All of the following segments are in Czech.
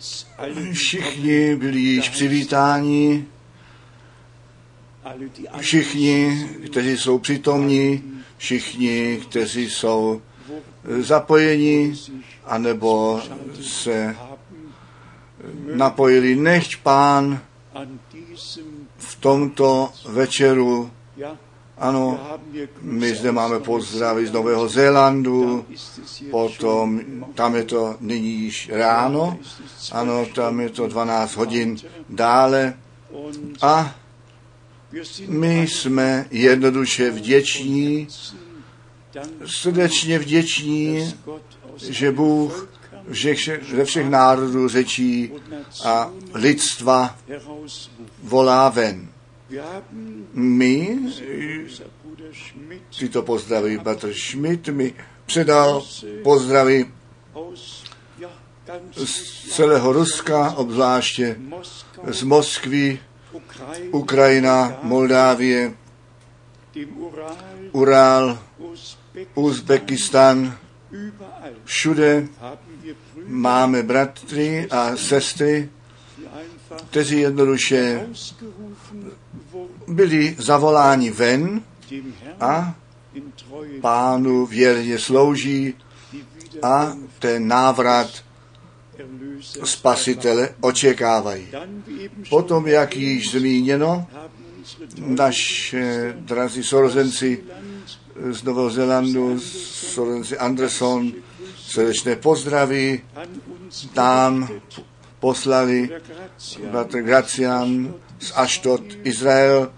Všichni byli již přivítáni, všichni, kteří jsou přítomní, všichni, kteří jsou zapojeni, anebo se napojili, nechť Pán v tomto večeru, ano, my zde máme pozdravy z Nového Zélandu, potom tam je to nyní již ráno, ano, tam je to 12 hodin dále a my jsme jednoduše vděční, srdečně vděční, že Bůh ze všech národů, řečí a lidstva volá ven. My, tyto pozdravy, bratr Schmidt mi předal pozdravy z celého Ruska, obzvláště z Moskvy, Ukrajina, Moldávie, Ural, Uzbekistan, všude máme bratry a sestry, kteří jednoduše byli zavoláni ven a Pánu věrně slouží a ten návrat Spasitele očekávají. Potom, jak již zmíněno, naše drazí sourozenci z Nového Zélandu, sourozenci Anderson, srdečné pozdraví nám poslali bratr Gracian z Ashdod, Izrael,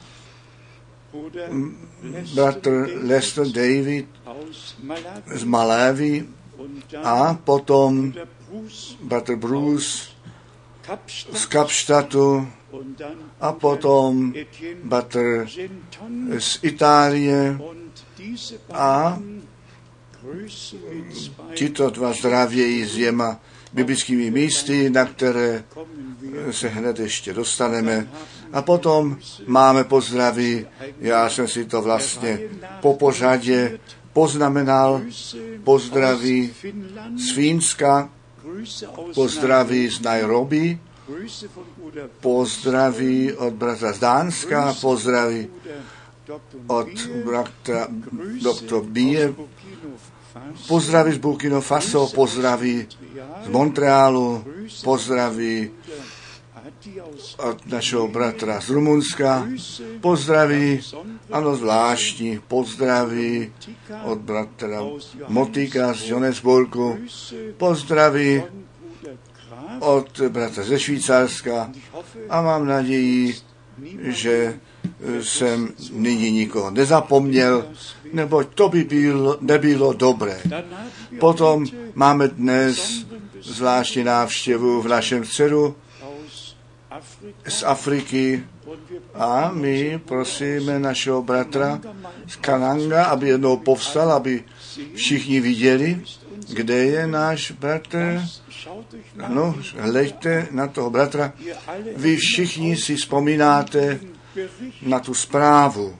bratr Lester David z Malawi a potom bratr Bruce z Kapstadtu a potom bratr z Itálie a tito dva zdravějí s dvěma biblickými místy, na které se hned ještě dostaneme. A potom máme pozdravy, já jsem si to vlastně po pořadě poznamenal, pozdraví z Fínska, pozdraví z Nairobi, pozdraví od bratra z Dánska, pozdraví od bratra doktor Bie, pozdraví z Burkina Faso, pozdraví z Montrealu, pozdraví od našeho bratra z Rumunska, pozdraví, ano zvláštní, pozdraví od bratra Motika z Johannesburgu, pozdraví od bratra ze Švýcarska a mám naději, že jsem nyní nikoho nezapomněl, neboť to by nebylo dobré. Potom máme dnes zvláštní návštěvu v našem dceru z Afriky a my prosíme našeho bratra z Kananga, aby jednou povstal, aby všichni viděli, kde je náš bratr. No, hleďte na toho bratra. Vy všichni si vzpomínáte na tu zprávu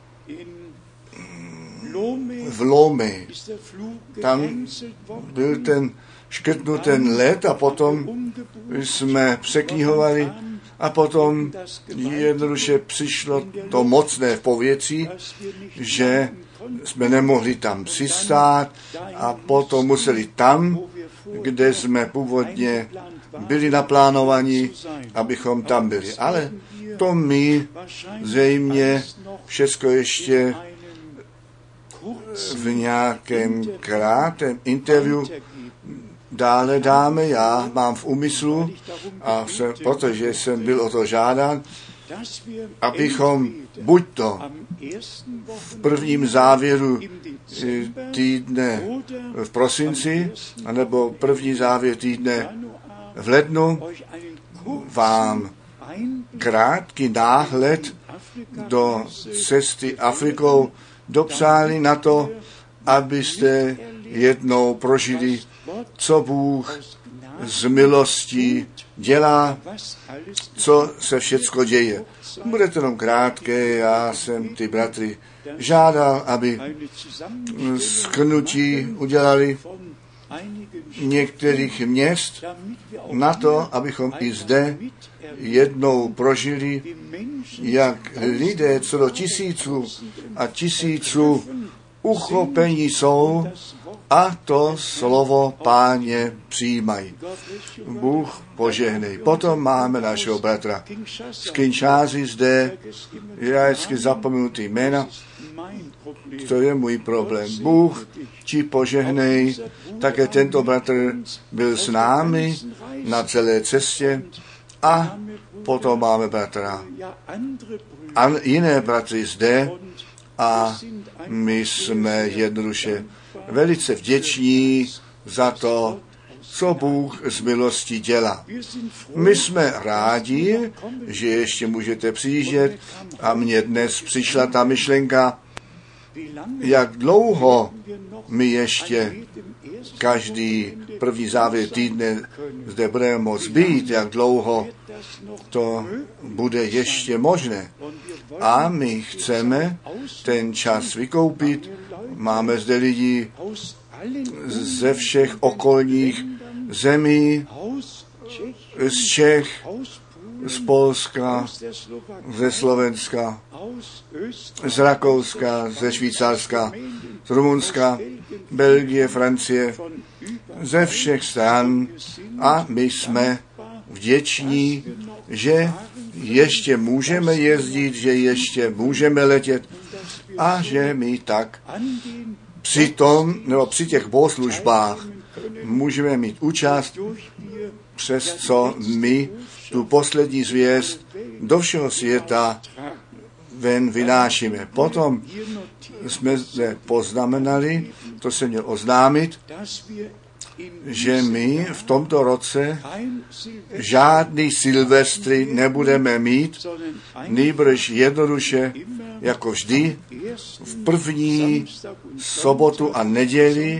v Lomé. Tam byl ten škrtnut ten let a potom jsme překnihovali a potom jednoduše přišlo to mocné v povětří, že jsme nemohli tam přistát a potom museli tam, kde jsme původně byli naplánovaní, abychom tam byli. Ale to my zřejmě všechno ještě v nějakém krátkém interview dále dáme. Já mám v úmyslu, protože jsem byl o to žádán, abychom buď to v prvním závěru týdne v prosinci, anebo první závěr týdne v lednu vám krátký náhled do cesty Afrikou dopsali na to, abyste jednou prožili, co Bůh z milostí dělá, co se všecko děje. Bude to jenom krátké, já jsem ty bratry žádal, aby shrnutí udělali některých měst na to, abychom i zde jednou prožili, jak lidé co do tisíců a tisíců uchopení jsou a to slovo Páně přijímají. Bůh požehnej. Potom máme našeho bratra z Kinshasy zde, já vždycky zapomenu ty jména, to je můj problém. Bůh ti požehnej, také tento bratr byl s námi na celé cestě a potom máme bratra a jiné bratry zde a my jsme jednoduše velice vděční za to, co Bůh z milosti dělá. My jsme rádi, že ještě můžete přijíždět a mně dnes přišla ta myšlenka, jak dlouho my ještě každý první závěr týdne zde budeme moct být, jak dlouho to bude ještě možné. A my chceme ten čas vykoupit. Máme zde lidi ze všech okolních zemí, z Čech, z Polska, ze Slovenska, z Rakouska, ze Švýcarska, z Rumunska, Belgie, Francie, ze všech stran a my jsme vděční, že ještě můžeme jezdit, že ještě můžeme letět a že my tak při tom, nebo při těch bohoslužbách můžeme mít účast, přes co my tu poslední zvěst do všeho světa ven vynášíme. Potom jsme zde poznamenali, to se měl oznámit, že my v tomto roce žádný silvestry nebudeme mít, nýbrž jednoduše, jako vždy, v první sobotu a neděli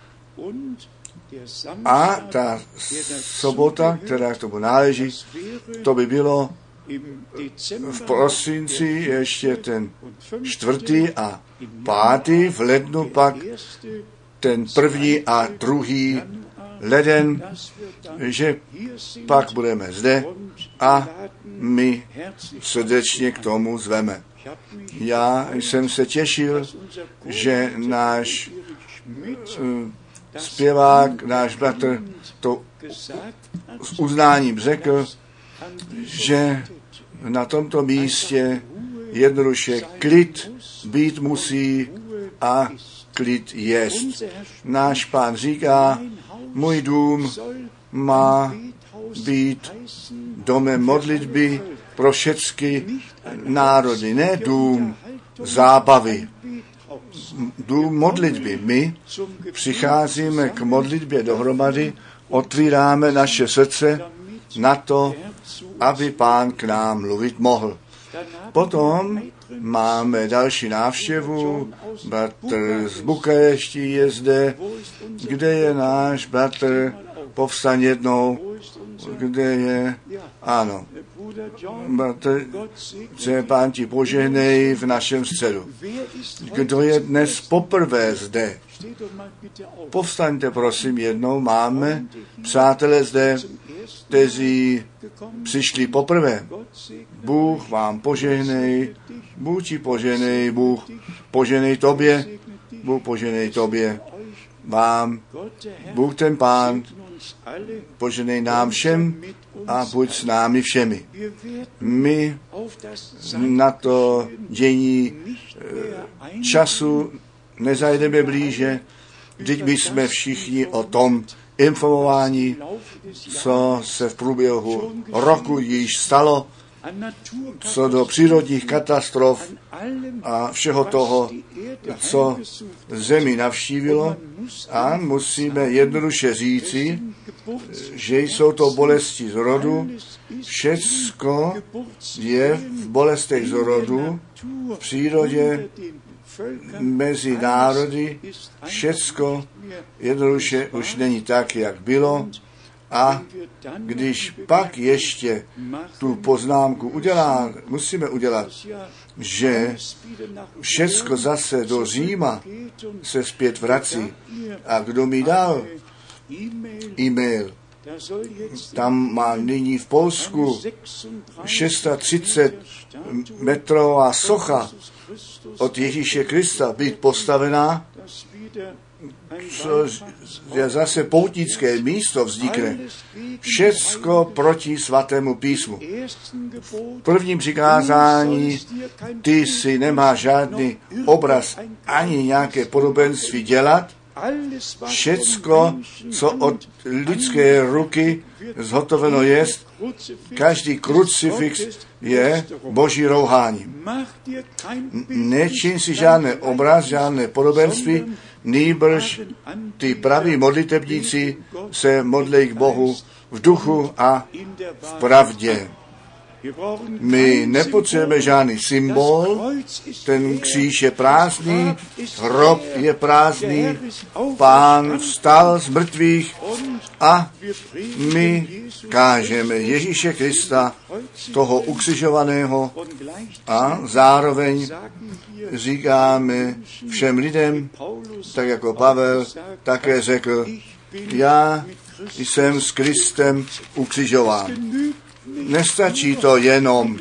a ta sobota, která k tomu náleží, to by bylo v prosinci ještě ten 4. a 5. v lednu pak ten 1. a 2. leden, že pak budeme zde a my srdečně k tomu zveme. Já jsem se těšil, že náš zpěvák, náš bratr to s uznáním řekl, že na tomto místě jednoduše klid být musí a klid jest. Náš Pán říká, můj dům má být domem modlitby pro všechny národy, ne dům zábavy. Dům modlitby. My přicházíme k modlitbě dohromady, otvíráme naše srdce na to, aby Pán k nám mluvit mohl. Potom máme další návštěvu, bratr z Bukarešti je zde, kde je náš bratr, povstaň jednou, kde je, ano, bratr, Pán ti požehnej v našem středu. Kdo je dnes poprvé zde? Povstaňte prosím jednou, máme přátelé zde, kteří přišli poprvé. Bůh vám požehnej, Bůh ti požehnej, Bůh požehnej tobě, Bůh požehnej tobě, vám, Bůh ten Pán, požehnej nám všem a buď s námi všemi. My na to dění času nezajdeme blíže, vždyť my jsme všichni o tom informováni, co se v průběhu roku již stalo, co do přírodních katastrof a všeho toho, co zemi navštívilo, a musíme jednoduše říci, že jsou to bolesti z rodu, všecko je v bolestech z rodu, v přírodě, mezi národy, všecko jednoduše už není tak, jak bylo. A když pak ještě tu poznámku musíme udělat, že všecko zase do Říma se zpět vrací. A kdo mi dal e-mail. Tam má nyní v Polsku 630 metrová socha od Ježíše Krista být postavená, což je zase poutnické místo vznikne. Všecko proti svatému písmu. V prvním přikázání ty si nemá žádný obraz ani nějaké podobenství dělat. Všecko, co od lidské ruky zhotoveno jest, každý krucifix je boží rouhání. Nečin si žádné obraz, žádné podobenství, nýbrž ty praví modlitebníci se modlí k Bohu v duchu a v pravdě. My nepotřebujeme žádný symbol, ten kříž je prázdný, hrob je prázdný, Pán vstal z mrtvých a my kážeme Ježíše Krista, toho ukřižovaného, a zároveň říkáme všem lidem, tak jako Pavel také řekl, já jsem s Kristem ukřižován. Nestačí to jenom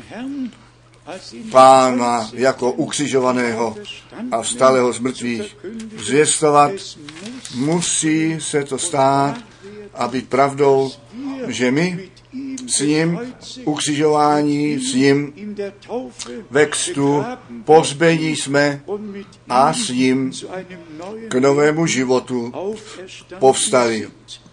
Pána jako ukřižovaného a vstalého z mrtvých zvěstovat. Musí se to stát a být pravdou, že my s ním ukřižování, s ním ve křtu pohřbení jsme a s ním k novému životu povstali.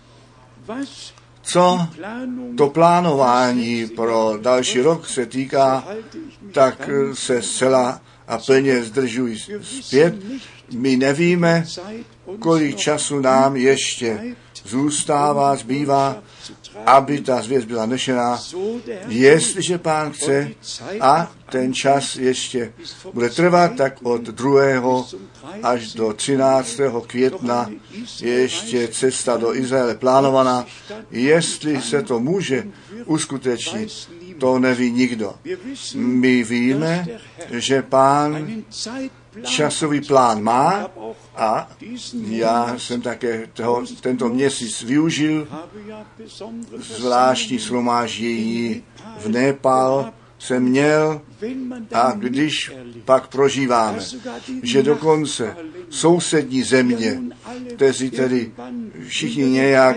Co to plánování pro další rok se týká, tak se zcela a plně zdržují zpět. My nevíme, kolik času nám ještě zbývá, aby ta zvěst byla nešená. Jestliže Pán chce a ten čas ještě bude trvat, tak od 2. až do 13. května je ještě cesta do Izraele plánovaná. Jestli se to může uskutečnit, to neví nikdo. My víme, že Pán časový plán má a já jsem také tento měsíc využil zvláštní shromáždění v Nepal jsem měl a když pak prožíváme, že dokonce sousední země, kteří tedy všichni nějak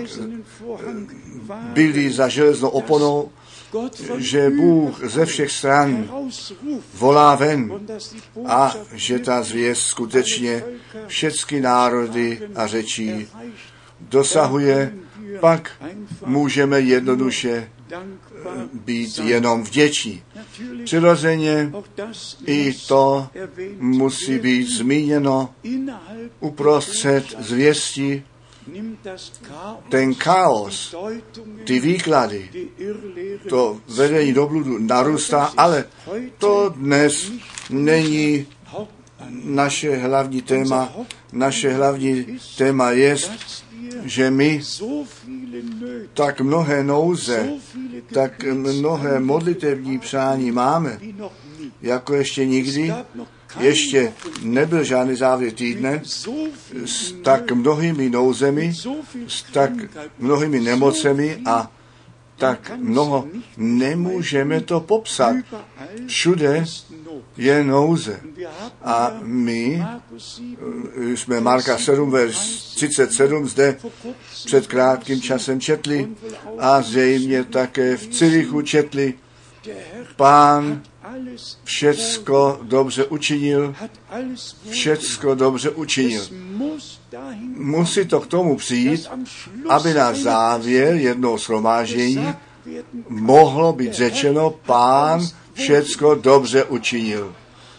byli za železnou oponou, že Bůh ze všech stran volá ven a že ta zvěst skutečně všechny národy a řečí dosahuje, pak můžeme jednoduše být jenom vděční. Přirozeně i to musí být zmíněno uprostřed zvěsti. Ten chaos, ty výklady, to vedení do bludu narůstá, ale to dnes není naše hlavní téma. Naše hlavní téma je, že my tak mnohé nouze, tak mnohé modlitevní přání máme, jako ještě nikdy. Ještě nebyl žádný závěr týdne s tak mnohými nouzemi, s tak mnohými nemocemi a tak mnoho. Nemůžeme to popsat. Všude je nouze. A my jsme Marka 7, verš 37 zde před krátkým časem četli a zřejmě také v Cirichu četli. Pán všecko dobře učinil, všecko dobře učinil. Musí to k tomu přijít, aby na závěr jednoho shromáždění mohlo být řečeno, Pán všecko dobře učinil.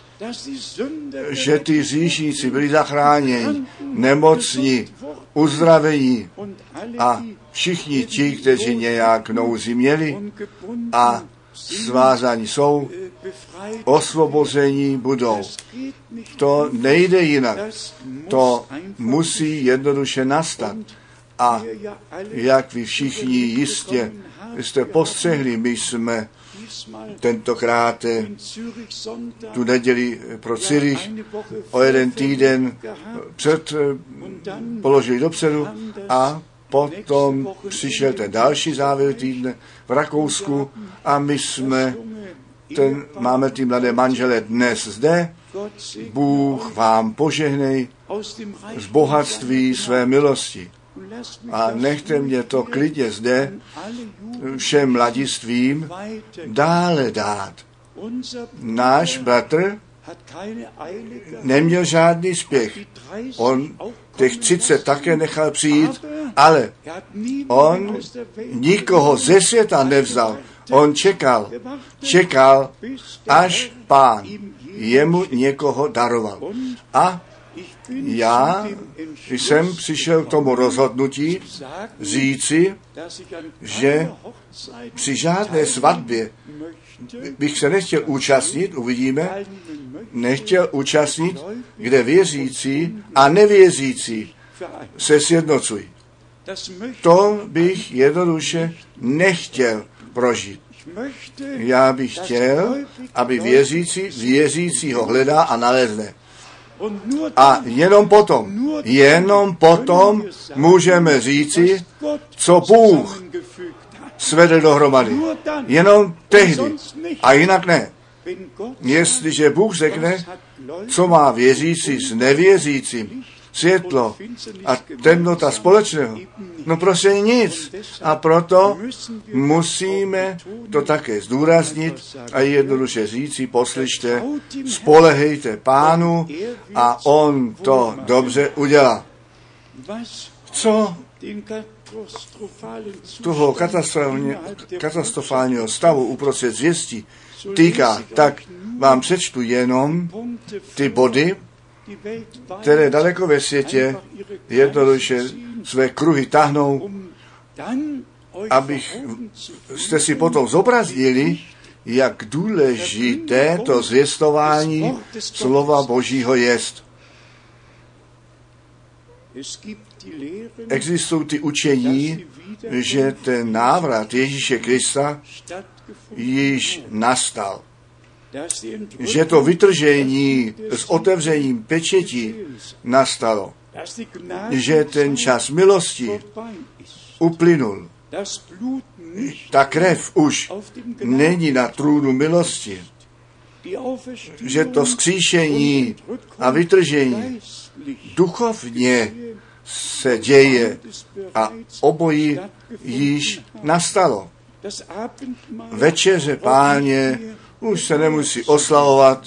Že ty hříšníci byli zachráněni, nemocní, uzdravení a všichni ti, kteří nějak nouzi měli a svázaní jsou, osvobození budou. To nejde jinak. To musí jednoduše nastat. A jak vy všichni jistě jste postřehli, my jsme tentokrát tu neděli pro Cyrich o jeden týden položili dopředu a potom přišel ten další závěr týdne v Rakousku a my máme ty mladé manžele dnes zde. Bůh vám požehnej z bohatství své milosti. A nechte mě to klidně zde všem mladistvím dále dát. Náš bratr neměl žádný spěch. On těch 30 také nechal přijít, ale on nikoho ze světa nevzal. On čekal, až Pán jemu někoho daroval. A já jsem přišel k tomu rozhodnutí říci, že při žádné svatbě bych se nechtěl účastnit, uvidíme, nechtěl účastnit, kde věřící a nevěřící se sjednocují. To bych jednoduše nechtěl prožít. Já bych chtěl, aby věřícího hledá a nalezne. A jenom potom můžeme říci, co Bůh svedl dohromady. Jenom tehdy. A jinak ne. Jestliže Bůh řekne, co má věřící s nevěřícím, světlo a temnota společného, no prostě nic. A proto musíme to také zdůraznit a jednoduše říci, poslyšte, spolehejte Pánu a on to dobře udělá. Co toho katastrofálního stavu uprostřed zvěstí týká, tak vám přečtu jenom ty body, které daleko ve světě jednoduše své kruhy tahnou, abyste si potom zobraznili, jak důležité to zvěstování slova Božího jest. Existují ty učení, že ten návrat Ježíše Krista již nastal. Že to vytržení s otevřením pečetí nastalo. Že ten čas milosti uplynul. Ta krev už není na trůnu milosti. Že to vzkříšení a vytržení duchovně se děje a obojí již nastalo. Večeře Páně už se nemusí oslavovat,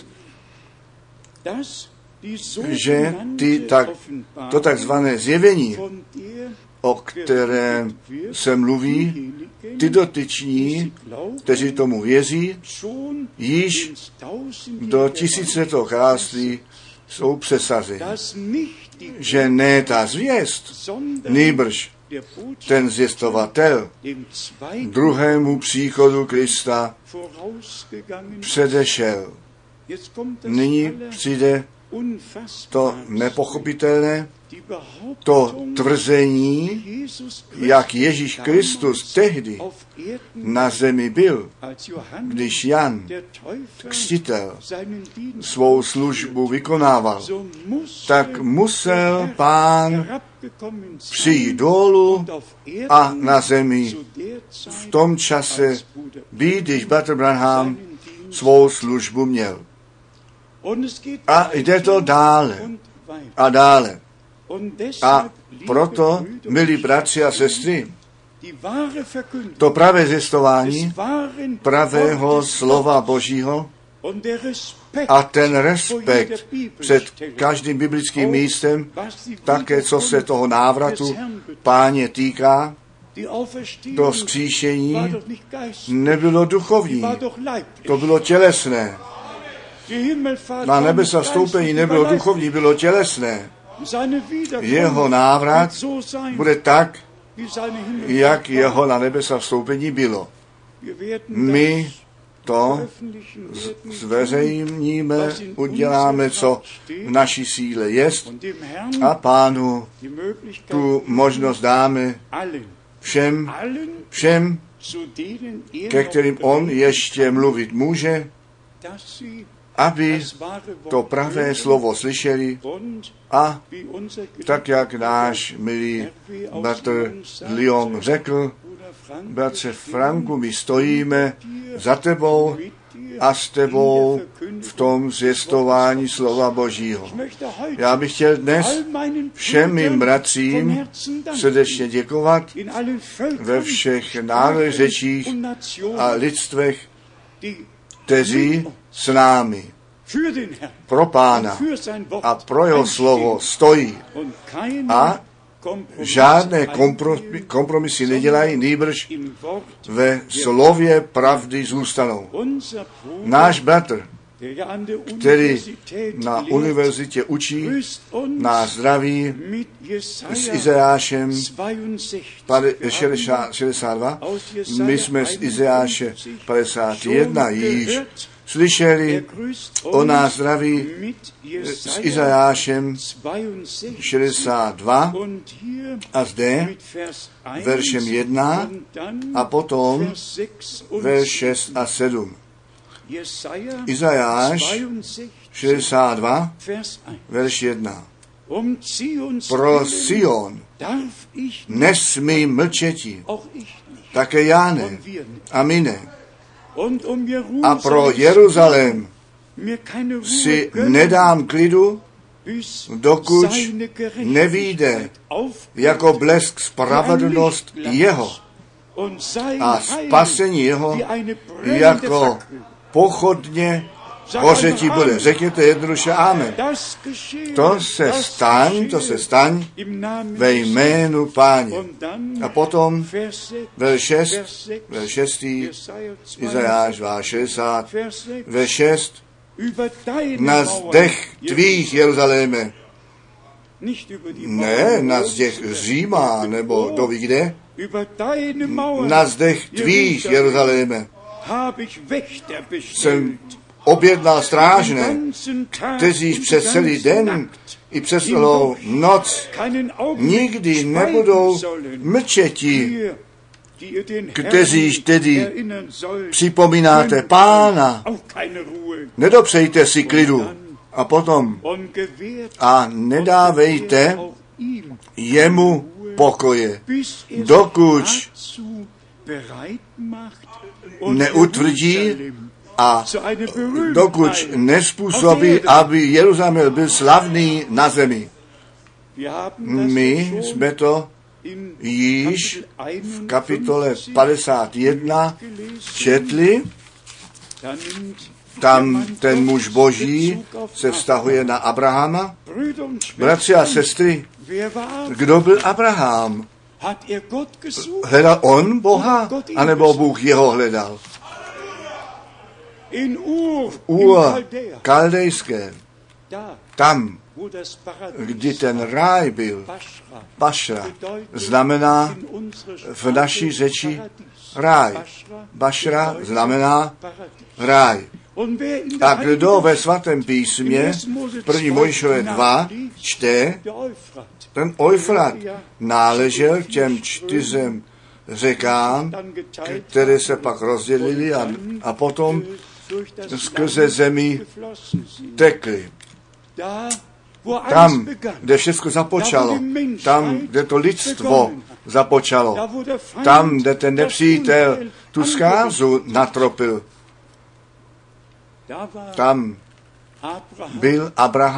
že to takzvané zjevení, o kterém se mluví, ty dotyční, kteří tomu věří, již do tisíciletého království jsou přesazeni. Že ne ta zvěst, nýbrž ten zvěstovatel druhému příchodu Krista předešel. Nyní přijde to nepochopitelné, to tvrzení, jak Ježíš Kristus tehdy na zemi byl, když Jan Křtitel svou službu vykonával, tak musel Pán přijít dolů a na zemi v tom čase být, když bratr Branham svou službu měl. A jde to dále a dále. A proto, milí bratři a sestry, to pravé zvěstování pravého slova Božího a ten respekt před každým biblickým místem, také co se toho návratu Páně týká, to vzkříšení nebylo duchovní, to bylo tělesné. Na nebesa vstoupení nebylo duchovní, bylo tělesné. Jeho návrat bude tak, jak jeho na nebesa vstoupení bylo. My to zveřejníme, uděláme, co v naší síle jest a Pánu tu možnost dáme všem, ke kterým on ještě mluvit může, aby to pravé slovo slyšeli a tak, jak náš milý bratr Lyon řekl, bratře Franku, my stojíme za tebou a s tebou v tom zvěstování slova Božího. Já bych chtěl dnes všem mým bratřím srdečně děkovat ve všech národech, řečích a lidstvech, kteří s námi pro Pána a pro jeho slovo stojí a žádné kompromisy nedělají, nýbrž ve slově pravdy zůstanou. Náš bratr, který na univerzitě učí, nás zdraví s Izajášem 62. My jsme z Izajáše 51 již slyšeli o nás zdraví s Izajášem 62 a zde veršem 1 a potom verš 6 a 7. Izajáš 62, verš 1. Pro Sion nesmí mlčeti, také já ne, a my ne. A pro Jeruzalém si nedám klidu, dokud nevyjde jako blesk spravedlnost jeho a spasení jeho jako pochodně hořetí bude. Řekněte jednoduše amen. To se staň ve jménu Páně. A potom verš 6, Izajáš 60, verš 6, na zdech tvých, Jeruzaléme, ne na zdech Říma, nebo kdo ví kde, na zdech tvých, Jeruzaléme, jsem objednal strážné, kteří přes celý den i přes celou noc nikdy nebudou mlčeti, kteří tedy připomínáte Pána. Nedopřejte si klidu a potom a nedávejte jemu pokoje, dokud neutvrdí a dokud nespůsobí, aby Jeruzalém byl slavný na zemi. My jsme to již v kapitole 51 četli. Tam ten muž Boží se vztahuje na Abrahama. Bratři a sestry, kdo byl Abraham? Hledal on Boha, anebo Bůh jeho hledal? Ur Kaldejské, tam, kdy ten ráj byl, Bašra, znamená v naší řeči ráj. Bašra znamená ráj. A kdo ve svatém písmě 1. Mojžíšové 2 čte, ten Eufrat náležel těm 4 řekám, které se pak rozdělily a potom skrze zemi tekly. Tam, kde všechno započalo, tam, kde to lidstvo započalo, tam, kde ten nepřítel tu zkázu natropil, tam byl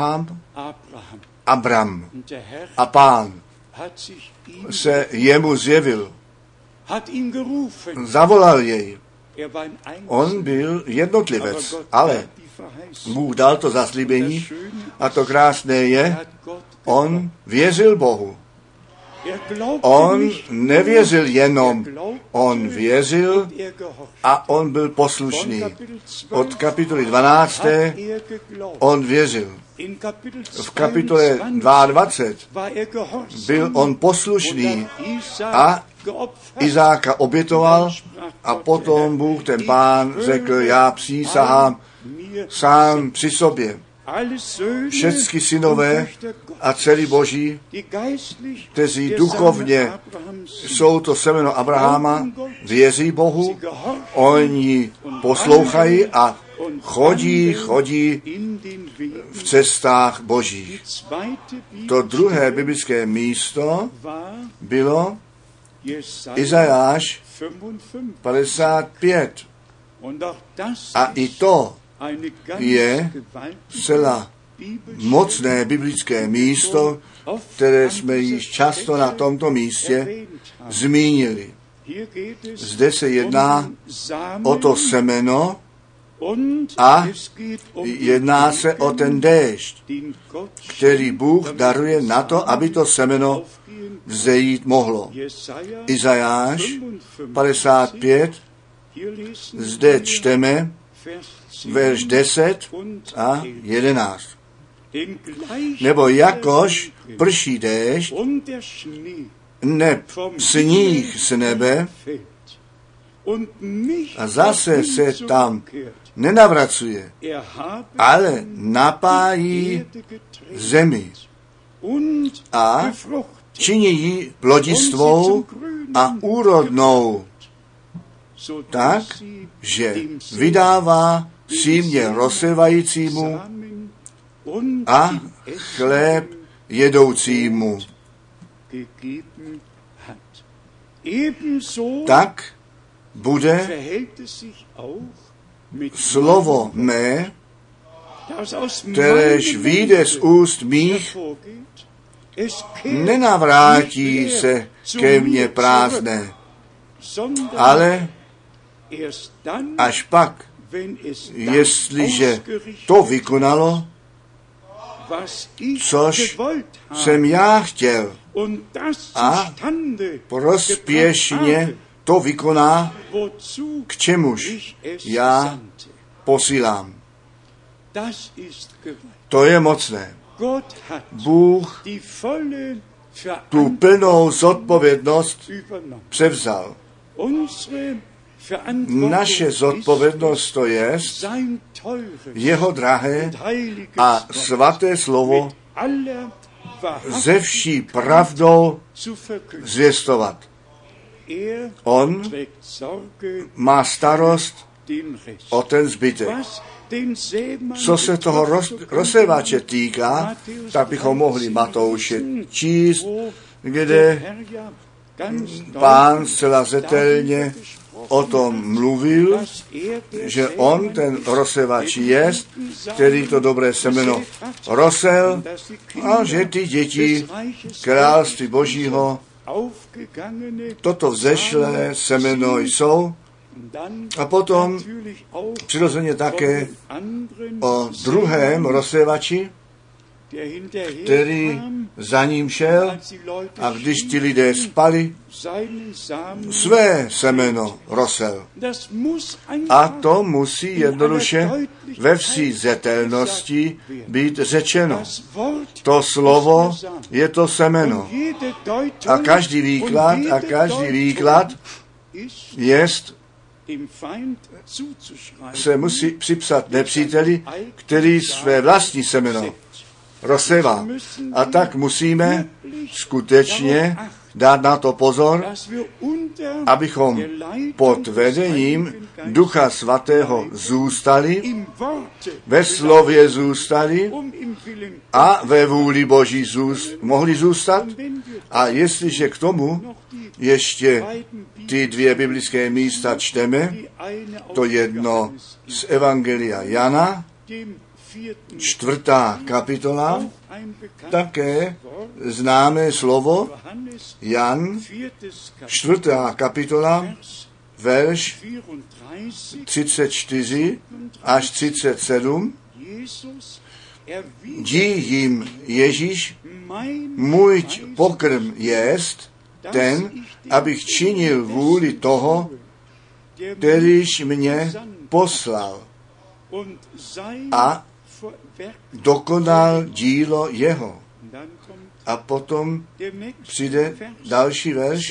Abram a Pán se jemu zjevil, zavolal jej. On byl jednotlivec, ale Bůh dal to zaslíbení a to krásné je, on věřil Bohu. On nevěřil jenom, on věřil a on byl poslušný. Od kapitoly 12. on věřil. V kapitole 22 byl on poslušný a Izáka obětoval a potom Bůh, ten Pán, řekl, já přísahám sám při sobě. Všechny synové a dcery Boží, kteří duchovně jsou to semeno Abrahama, věří Bohu, oni poslouchají a chodí v cestách Božích. To druhé biblické místo bylo Izajáš 55. A i to je zcela mocné biblické místo, které jsme již často na tomto místě zmínili. Zde se jedná o to semeno a jedná se o ten déšť, který Bůh daruje na to, aby to semeno vzejít mohlo. Izajáš 55, zde čteme verš 10 a 11. Nebo jakož prší déšť, neb sníh z nebe a zase se tam nenavracuje, ale napájí zemi a činí ji plodistvou a úrodnou, tak, že vydává símě rozsévajícímu a chléb jedoucímu. Tak bude slovo mé, kteréž vyjde z úst mých, nenavrátí se ke mně prázdné, ale až pak, jestliže to vykonalo, což jsem já chtěl, a prospěšně to vykoná, k čemuž já posílám. To je mocné. Bůh tu plnou zodpovědnost převzal. Naše zodpovědnost to je jeho drahé a svaté slovo ze vší pravdou zvěstovat. On má starost o ten zbytek. Co se toho rozsévače týká, tak bychom mohli Matouše číst, kde Pán zcela zetelně o tom mluvil, že on ten rozsévač je, který to dobré semeno rozsel, a že ty děti království Božího toto vzešlé semeno jsou. A potom přirozeně také o druhém rozsévači, který za ním šel, a když ti lidé spali, své semeno rozsel. A to musí jednoduše ve vší zetelnosti být řečeno. To slovo je to semeno. A každý výklad jest se musí připsat nepříteli, který své vlastní semeno rozsévá. A tak musíme skutečně dát na to pozor, abychom pod vedením Ducha Svatého zůstali, ve slově zůstali a ve vůli Boží mohli zůstat. A jestliže k tomu ještě ty dvě biblické místa čteme, to jedno z Evangelia Jana, 4. kapitola, také známé slovo, Jan, 4. kapitola, verš 34 až 37, dí jim Ježíš, můj pokrm jest ten, abych činil vůli toho, kterýž mě poslal, a dokonal dílo jeho. A potom přijde další verš.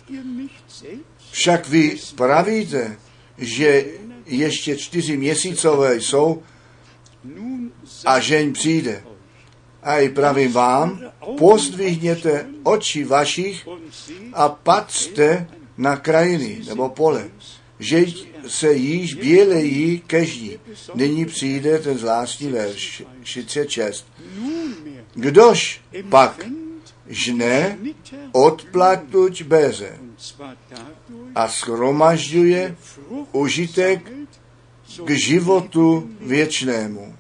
Však vy pravíte, že ještě 4 měsícové jsou a žeň přijde. A i pravím vám, pozdvihněte oči vašich a patřte na krajiny nebo pole. že se již bělejí každý. Nyní přijde ten zvláštní verš 36. Kdož pak žne, odplatuť beze a shromažďuje užitek k životu věčnému,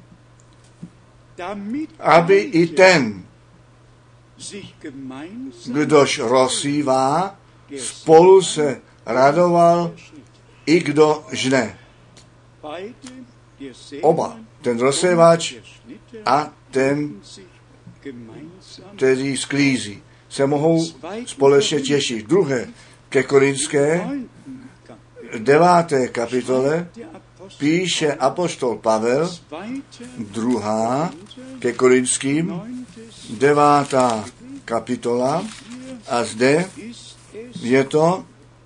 aby i ten, kdož rozsívá, spolu se radoval i kdo žne. Oba, ten rozsévač a ten, který sklízí, se mohou společně těšit. Druhé ke Korinské 9. kapitole píše apoštol Pavel, druhá ke Korinským 9. kapitola a zde je to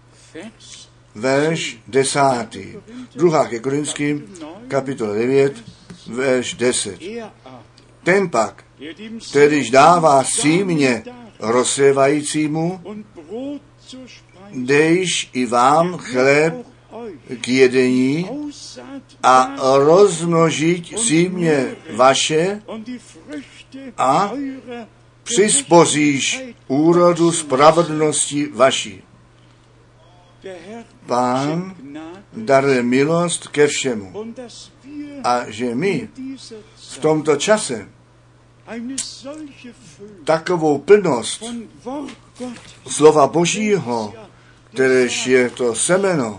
verš 10. Druhá ke Korinským kapitola 9, verš 10. Ten pak, kterýž dává símě rozsévajícímu, dejš i vám chléb k jedení a rozmnožit símě vaše a přispozíš úrodu spravedlnosti vaší. Pán daruje milost ke všemu. A že my v tomto čase takovou plnost slova Božího, kteréž je to semeno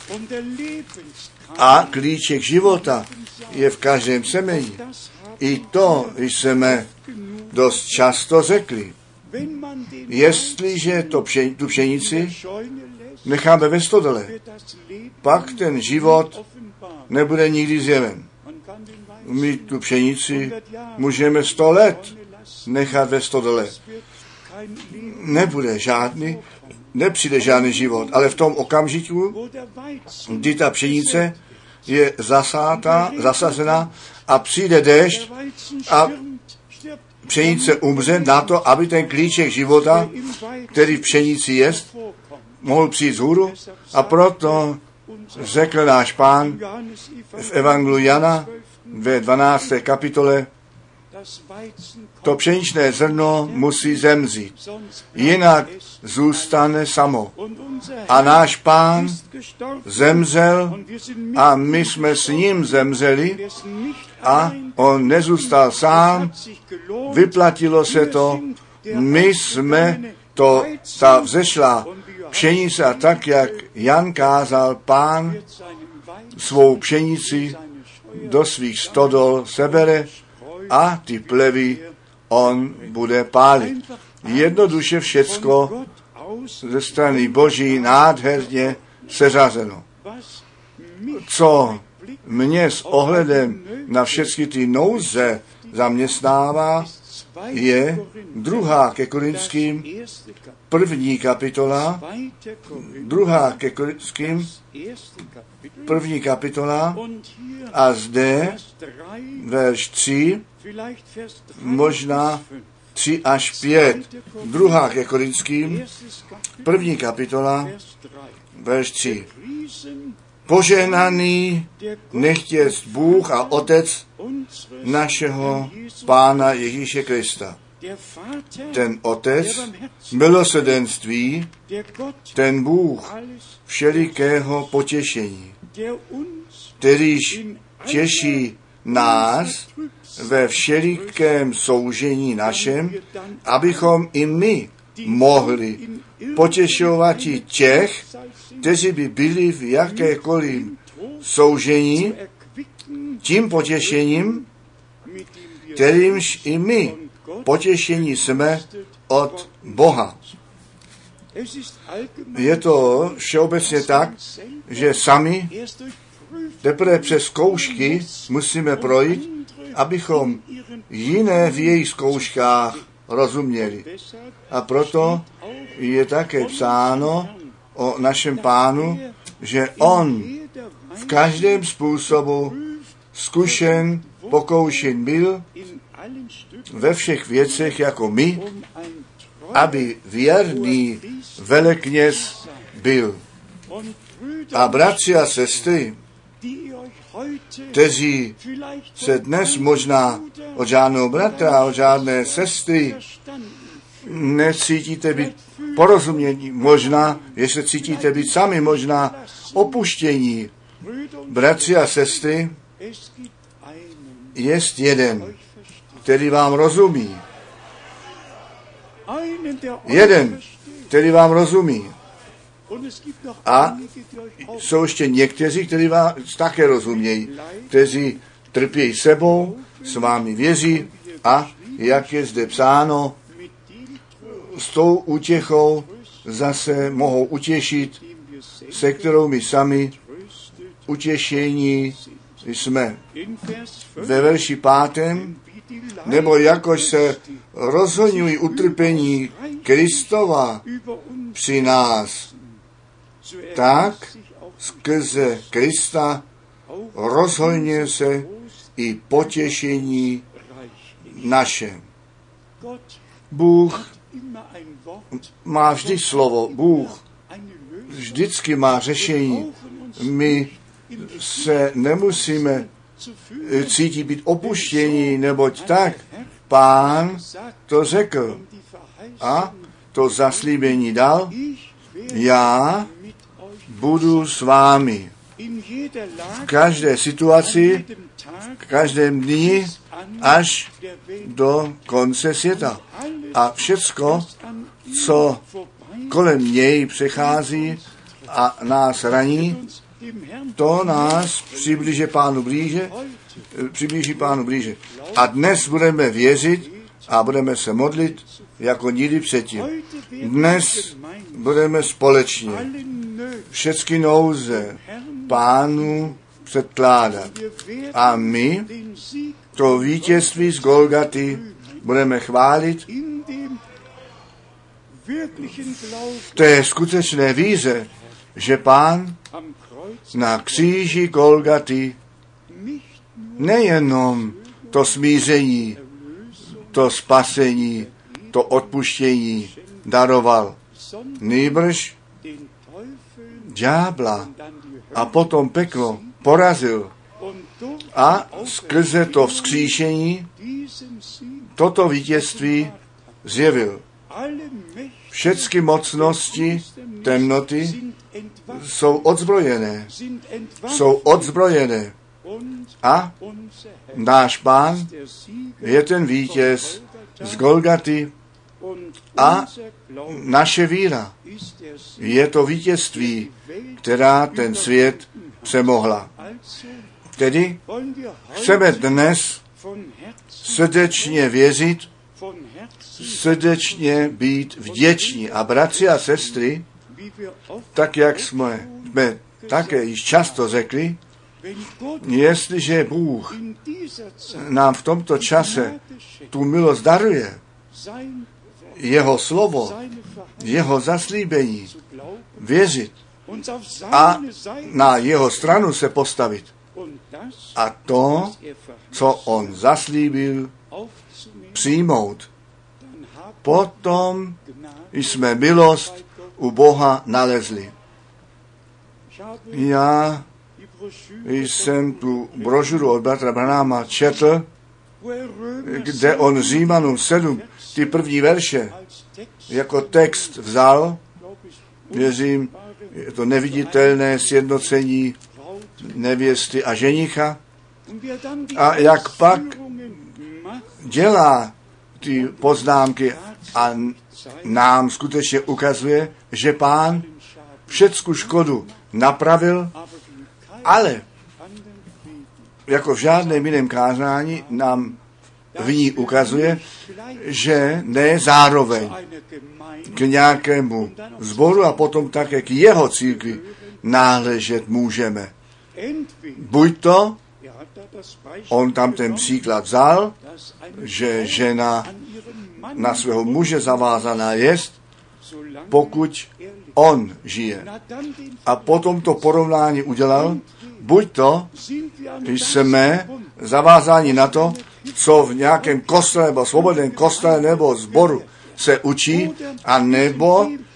a klíček života je v každém semeni. I to jsme dost často řekli. Jestliže tu pšenici necháme ve stodole, pak ten život nebude nikdy zjeven. My tu pšenici můžeme 100 let nechat ve stodole. Nepřijde žádný život, ale v tom okamžiku, kdy ta pšenice je zasazena a přijde déšť a pšenice umře na to, aby ten klíček života, který v pšenici je, mohl přijít vzhůru, a proto řekl náš Pán v Evangeliu Jana ve 12. kapitole, to pšeničné zrno musí zemřít, jinak zůstane samo. A náš Pán zemřel a my jsme s ním zemřeli a on nezůstal sám, vyplatilo se to, my jsme ta vzešla pšenice a tak, jak Jan kázal, Pán svou pšenici do svých stodol sebere a ty plevy on bude pálit. Jednoduše všecko ze strany Boží nádherně seřazeno. Co mě s ohledem na všechny ty nouze zaměstnává, je 2. ke Korinským 1. kapitola, 2. ke Korinským 1. kapitola a zde verš 3, možná 3 až 5. 2. ke Korinským 1. kapitola, verš 3. Požehnaný nechť jest Bůh a Otec našeho Pána Ježíše Krista. Ten Otec milosrdenství, ten Bůh všelikého potěšení, kterýž těší nás ve všelikém soužení našem, abychom i my mohli potěšovat i těch, kteří by byli v jakékoliv soužení, tím potěšením, kterýmž i my potěšení jsme od Boha. Je to všeobecně tak, že sami teprve přes zkoušky musíme projít, abychom jiné v jejich zkouškách rozuměli. A proto je také psáno o našem Pánu, že on v každém způsobu zkušen, pokoušen byl ve všech věcech jako my, aby věrný velekněz byl. A bratři a sestry, kteří se dnes možná od žádného bratra, od žádné sestry necítíte být porozumění, možná, jestli cítíte být sami, možná opuštění. Bratři a sestry, jest jeden, který vám rozumí. Jeden, který vám rozumí. A jsou ještě někteří, kteří vám také rozumějí, kteří trpějí sebou, s vámi věří a, jak je zde psáno, s tou útěchou zase mohou utěšit, se kterou my sami utěšení jsme. Ve verši 5. Nebo jakož se rozhoňují utrpení Kristova při nás, tak skrze Krista rozhojňuje se i potěšení naše. Bůh má vždy slovo. Bůh vždycky má řešení. My se nemusíme cítit být opuštění, neboť tak Pán to řekl a to zaslíbení dal. Já budu s vámi v každé situaci, v každém dni až do konce světa. A všecko, co kolem něj přechází a nás raní, to nás přiblíží Pánu blíže. A dnes budeme věřit a budeme se modlit jako nikdy předtím. Dnes budeme společně všechny nouze Pánu předkládat. A my to vítězství z Golgaty budeme chválit v té skutečné víře, že Pán na kříži Golgaty nejenom to smíření, to spasení, to odpuštění daroval, nýbrž ďábla a potom peklo porazil a skrze to vzkříšení toto vítězství zjevil. Všechny mocnosti temnoty jsou odzbrojené. A náš Pán je ten vítěz z Golgaty a naše víra je to vítězství, která ten svět přemohla. Tedy chceme dnes srdečně věřit, srdečně být vděční. A bratři a sestry, tak jak jsme také již často řekli, jestliže Bůh nám v tomto čase tu milost daruje, jeho slovo, jeho zaslíbení, věřit a na jeho stranu se postavit. A to, co on zaslíbil, přijmout. Potom jsme milost u Boha nalezli. Já jsem tu brožuru od bratra Branhama četl, kde on Římanům 7, ty první verše, jako text vzal, věřím, je to neviditelné sjednocení nevěsty a ženicha. A jak pak dělá ty poznámky a nám skutečně ukazuje, že Pán všecku škodu napravil, ale jako v žádném jiném kázání nám v ní ukazuje, že ne zároveň k nějakému sboru a potom také k jeho církvi náležet můžeme. Buď to, on tam ten příklad vzal, že žena na svého muže zavázaná jest, pokud on žije. A potom to porovnání udělal, buď to, jsme zavázáni na to, co v nějakém kostele nebo svobodném kostele nebo sboru se učí, a nebo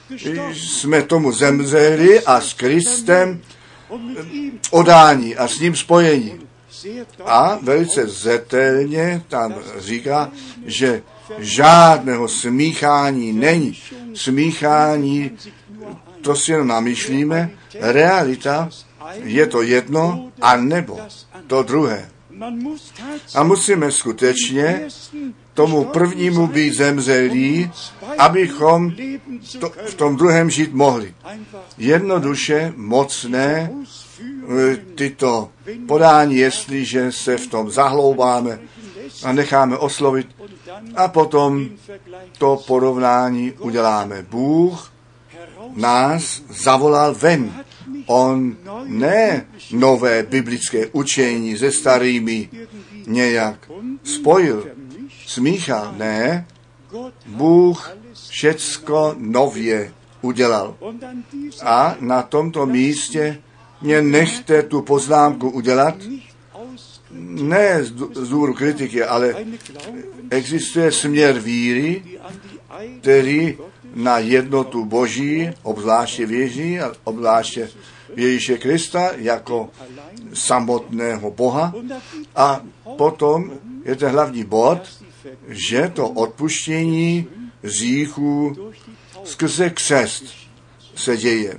jsme tomu zemřeli a s Kristem odání a s ním spojení. A velice zřetelně tam říká, že žádného smíchání není. Smíchání, to si jenom namýšlíme, realita je to jedno, anebo to druhé. A musíme skutečně tomu prvnímu být zemřelí, abychom v tom druhém žít mohli. Jednoduše mocné tyto podání, jestliže se v tom zahloubáme a necháme oslovit a potom to porovnání uděláme. Bůh nás zavolal ven. On ne nové biblické učení se starými nějak spojil, smíchal, ne. Bůh všecko nově udělal. A na tomto místě mě nechte tu poznámku udělat, ne z důvodu kritiky, ale existuje směr víry, který na jednotu Boží obzvláště věří, a obzvláště Ježíše Krista jako samotného Boha. A potom je ten hlavní bod, že to odpuštění hříchů skrze křest se děje.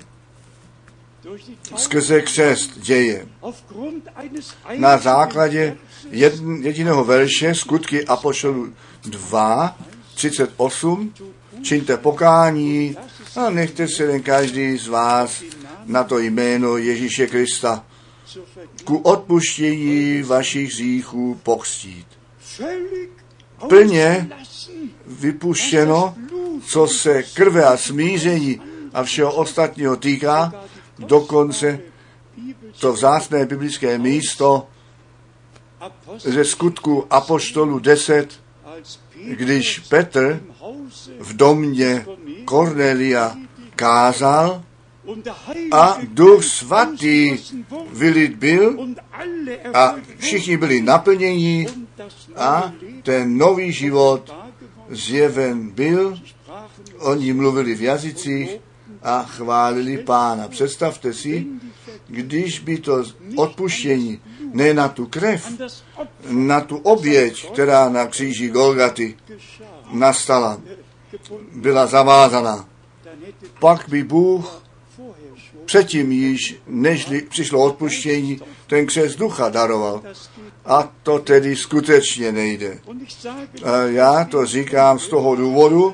Skrze křest děje. Na základě jediného verše Skutky apoštolů 2, 38, čiňte pokání a nechte se jen každý z vás na to jméno Ježíše Krista ku odpuštění vašich hříchů pokřtít. Plně vypuštěno, co se krve a smíření a všeho ostatního týká, dokonce to vzácné biblické místo ze Skutku apoštolů 10, když Petr v domě Kornelia kázal a Duch Svatý vylit byl a všichni byli naplněni a ten nový život zjeven byl, oni mluvili v jazycích a chválili Pána. Představte si, když by to odpuštění ne na tu krev, na tu oběť, která na kříži Golgaty nastala, byla zavázaná, pak by Bůh předtím již, než přišlo odpuštění, ten křest ducha daroval. A to tedy skutečně nejde. A já to říkám z toho důvodu,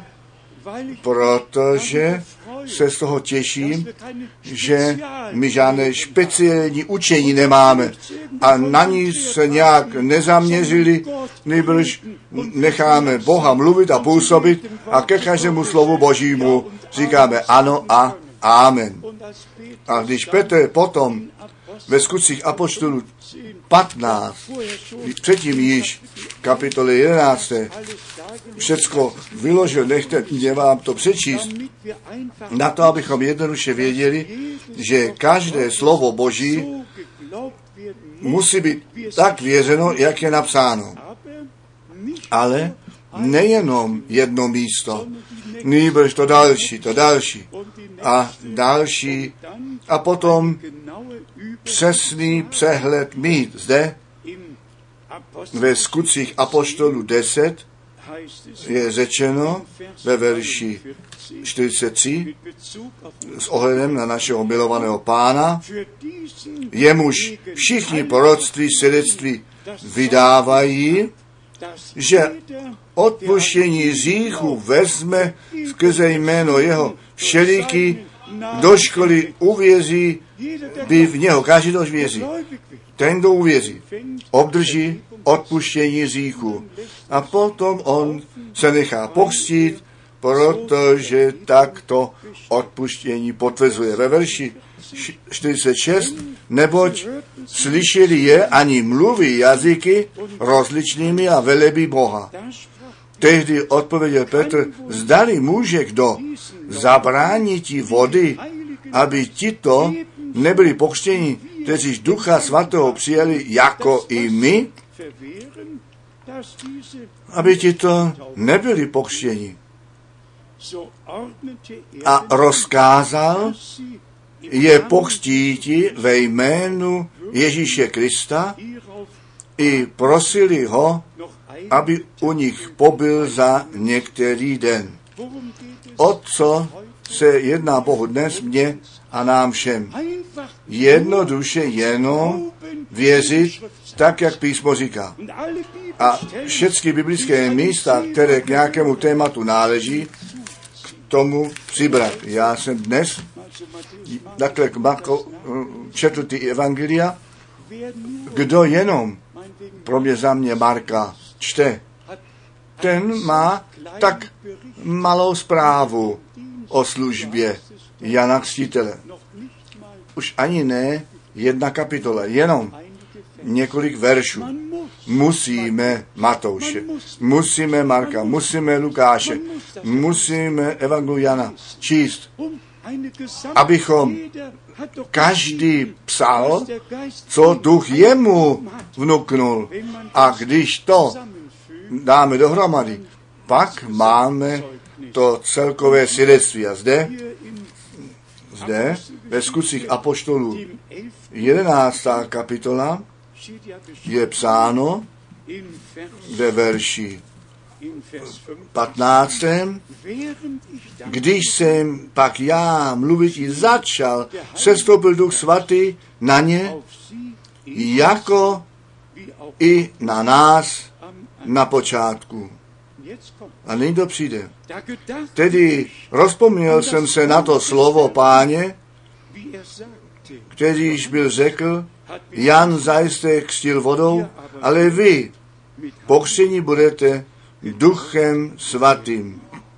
protože se z toho těším, že my žádné speciální učení nemáme a na ní se nějak nezaměřili, nýbrž necháme Boha mluvit a působit a ke každému slovu Božímu říkáme ano a amen. A když Petr potom ve Skutcích apoštolů 15, předtím již kapitole 11, všecko vyložil, nechte mě vám to přečíst, na to, abychom jednoduše věděli, že každé slovo Boží musí být tak věřeno, jak je napsáno. Ale nejenom jedno místo, nýbrž to další a další a potom přesný přehled mít. Zde ve Skutcích apoštolů 10 je řečeno ve verši 43 s ohledem na našeho milovaného Pána, jemuž všichni proroctví svědectví vydávají, že odpuštění hříchu vezme skrze jméno jeho všeliký, do školy uvěří, by v něho každý, kdo věří. Ten, kdo uvěří, obdrží odpuštění hříchu. A potom on se nechá pokřtít, protože takto odpuštění potvrzuje. Ve verši 46, neboť slyšeli je ani mluví jazyky rozličnými a velebí Boha. Tehdy odpověděl Petr, zdali může kdo zabránit vody, aby tito nebyli pokřtěni, kteří Ducha Svatého přijali jako i my, aby tito nebyli pokřtěni. a rozkázal je pokřtíti ve jménu Ježíše Krista i prosili ho, aby u nich pobyl za některý den. O co se jedná Bohu dnes, mně a nám všem? Jednoduše jenom věřit, tak, jak písmo říká. A všechny biblické místa, které k nějakému tématu náleží, k tomu přibrat. Já jsem dnes takhle četl ty evangelia, kdo jenom pro mě za mě Marka čte, ten má tak malou zprávu o službě Jana Křtitele. Už ani ne jedna kapitola, jenom několik veršů. Musíme Matouše, musíme Marka, musíme Lukáše, musíme Evangelium Jana číst, abychom každý psal, co duch jemu vnuknul. A když to dáme dohromady, pak máme to celkové svědectví. A zde ve Skutcích apoštolů 11. kapitola je psáno ve verši 15. Když jsem pak já mluvit i začal, sestoupil Duch Svatý na ně, jako i na nás na počátku. A nyní to přijde. Tedy rozpomněl jsem se na to slovo Páně, kterýž byl řekl, Jan zajisté křtil vodou, ale vy pokřtěni budete Duchem Svatým.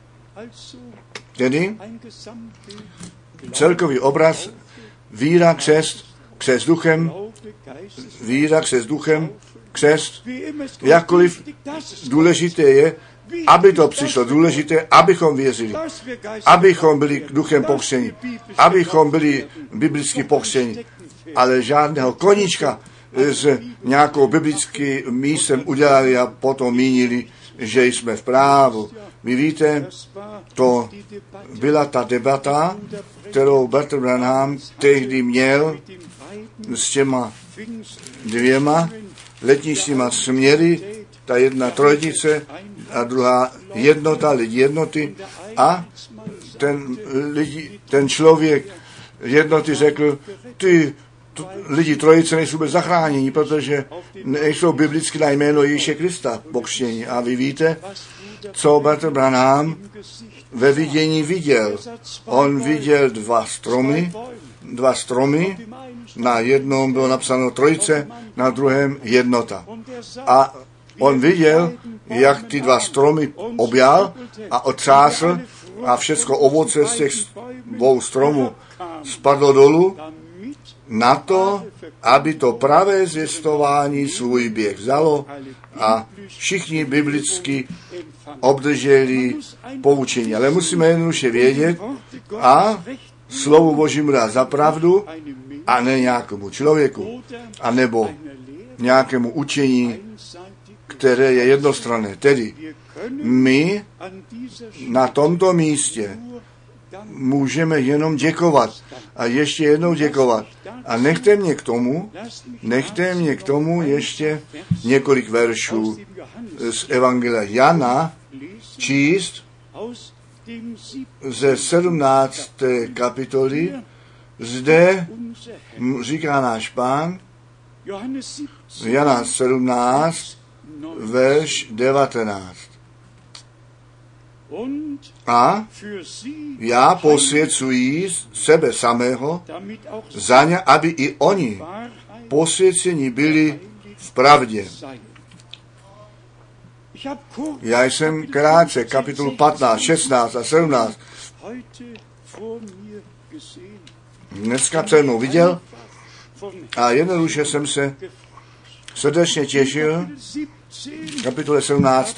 Tedy celkový obraz víra, křest duchem, víra, křest duchem, křest, jakkoliv důležité je, aby to přišlo důležité, abychom věřili, abychom byli duchem pokřtěni, abychom byli biblicky pokřtěni, ale žádného koníčka s nějakou biblickým místem udělali a potom mínili, že jsme v právu. Vy víte, to byla ta debata, kterou Bertrand Branham tehdy měl s těma dvěma letničníma směry, ta jedna trojnice a druhá jednota, lidi jednoty, a ten člověk jednoty řekl, lidi trojice nejsou vůbec zachráněni, protože nejsou biblicky na jméno Ježíše Krista pokřtěni. A vy víte, co Bertrand Branham ve vidění viděl. On viděl dva stromy, na jednom bylo napsáno trojice, na druhém jednota. A on viděl, jak ty dva stromy objal a otřásl a všechno ovoce z těch dvou stromů spadlo dolů, na to, aby to pravé zvěstování svůj běh vzalo a všichni biblicky obdrželi poučení. Ale musíme jednoduše vědět a slovu Božímu dát za pravdu a ne nějakému člověku, anebo nějakému učení, které je jednostranné. Tedy my na tomto místě můžeme jenom děkovat a ještě jednou děkovat. A nechte mě k tomu ještě několik veršů z Evangelia Jana číst ze 17. kapitoly. Zde říká náš Pán, Jana 17, verš 19. A já posvěcuji sebe samého za ně, aby i oni posvěceni byli v pravdě. Já jsem krátce kapitol 15, 16 a 17 dneska před mnou viděl a jednoduše jsem se srdečně těšil. Kapitole 17.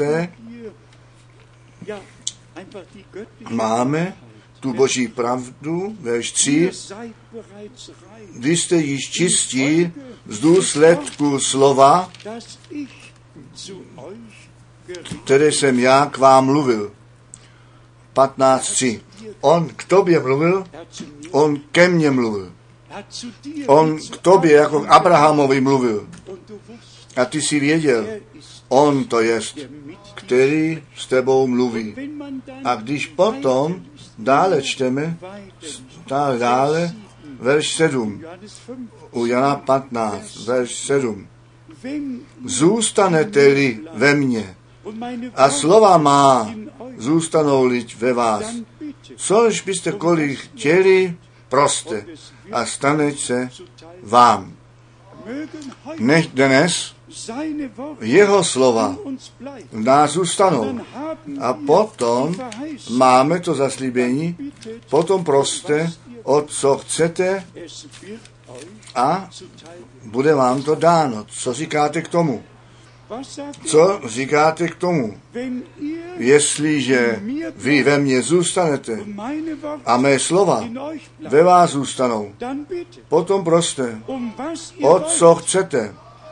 máme tu Boží pravdu, verš 3. Vy jste již čistí z důsledku slova, které jsem já k vám mluvil. 15:3. On k tobě mluvil, on ke mně mluvil. On k tobě jako k Abrahamovi mluvil. A ty si věděl, on to jest, který s tebou mluví. A když potom dále čteme, dále, verš 7, u Jana 15, verš 7. Zůstanete-li ve mně a slova má zůstanou-li ve vás, což byste kolik chtěli, proste a stane se vám. Nech dnes jeho slova v nás zůstanou. A potom máme to zaslíbení, potom proste, o co chcete a bude vám to dáno. Co říkáte k tomu? Co říkáte k tomu? Jestliže vy ve mně zůstanete a mé slova ve vás zůstanou, potom proste, o co chcete.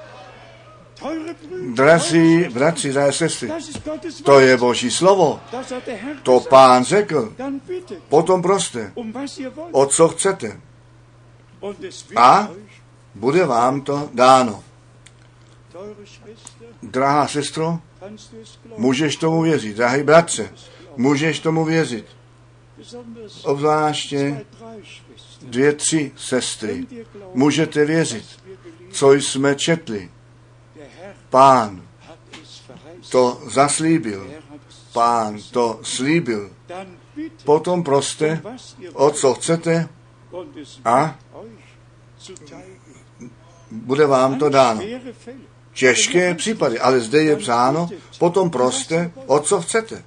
Drazí bratři, drahé sestry, to je Boží slovo. To Pán řekl. Potom proste, o co chcete. A bude vám to dáno. Drahá sestro, můžeš tomu věřit. Drahý bratře, můžeš tomu věřit. Obzvláště 2, 3 sestry. Můžete věřit, co jsme četli. Pán to zaslíbil. Pán to slíbil. Potom proste, o co chcete a bude vám to dáno. Těžké případy, ale zde je psáno, potom proste, o co chcete.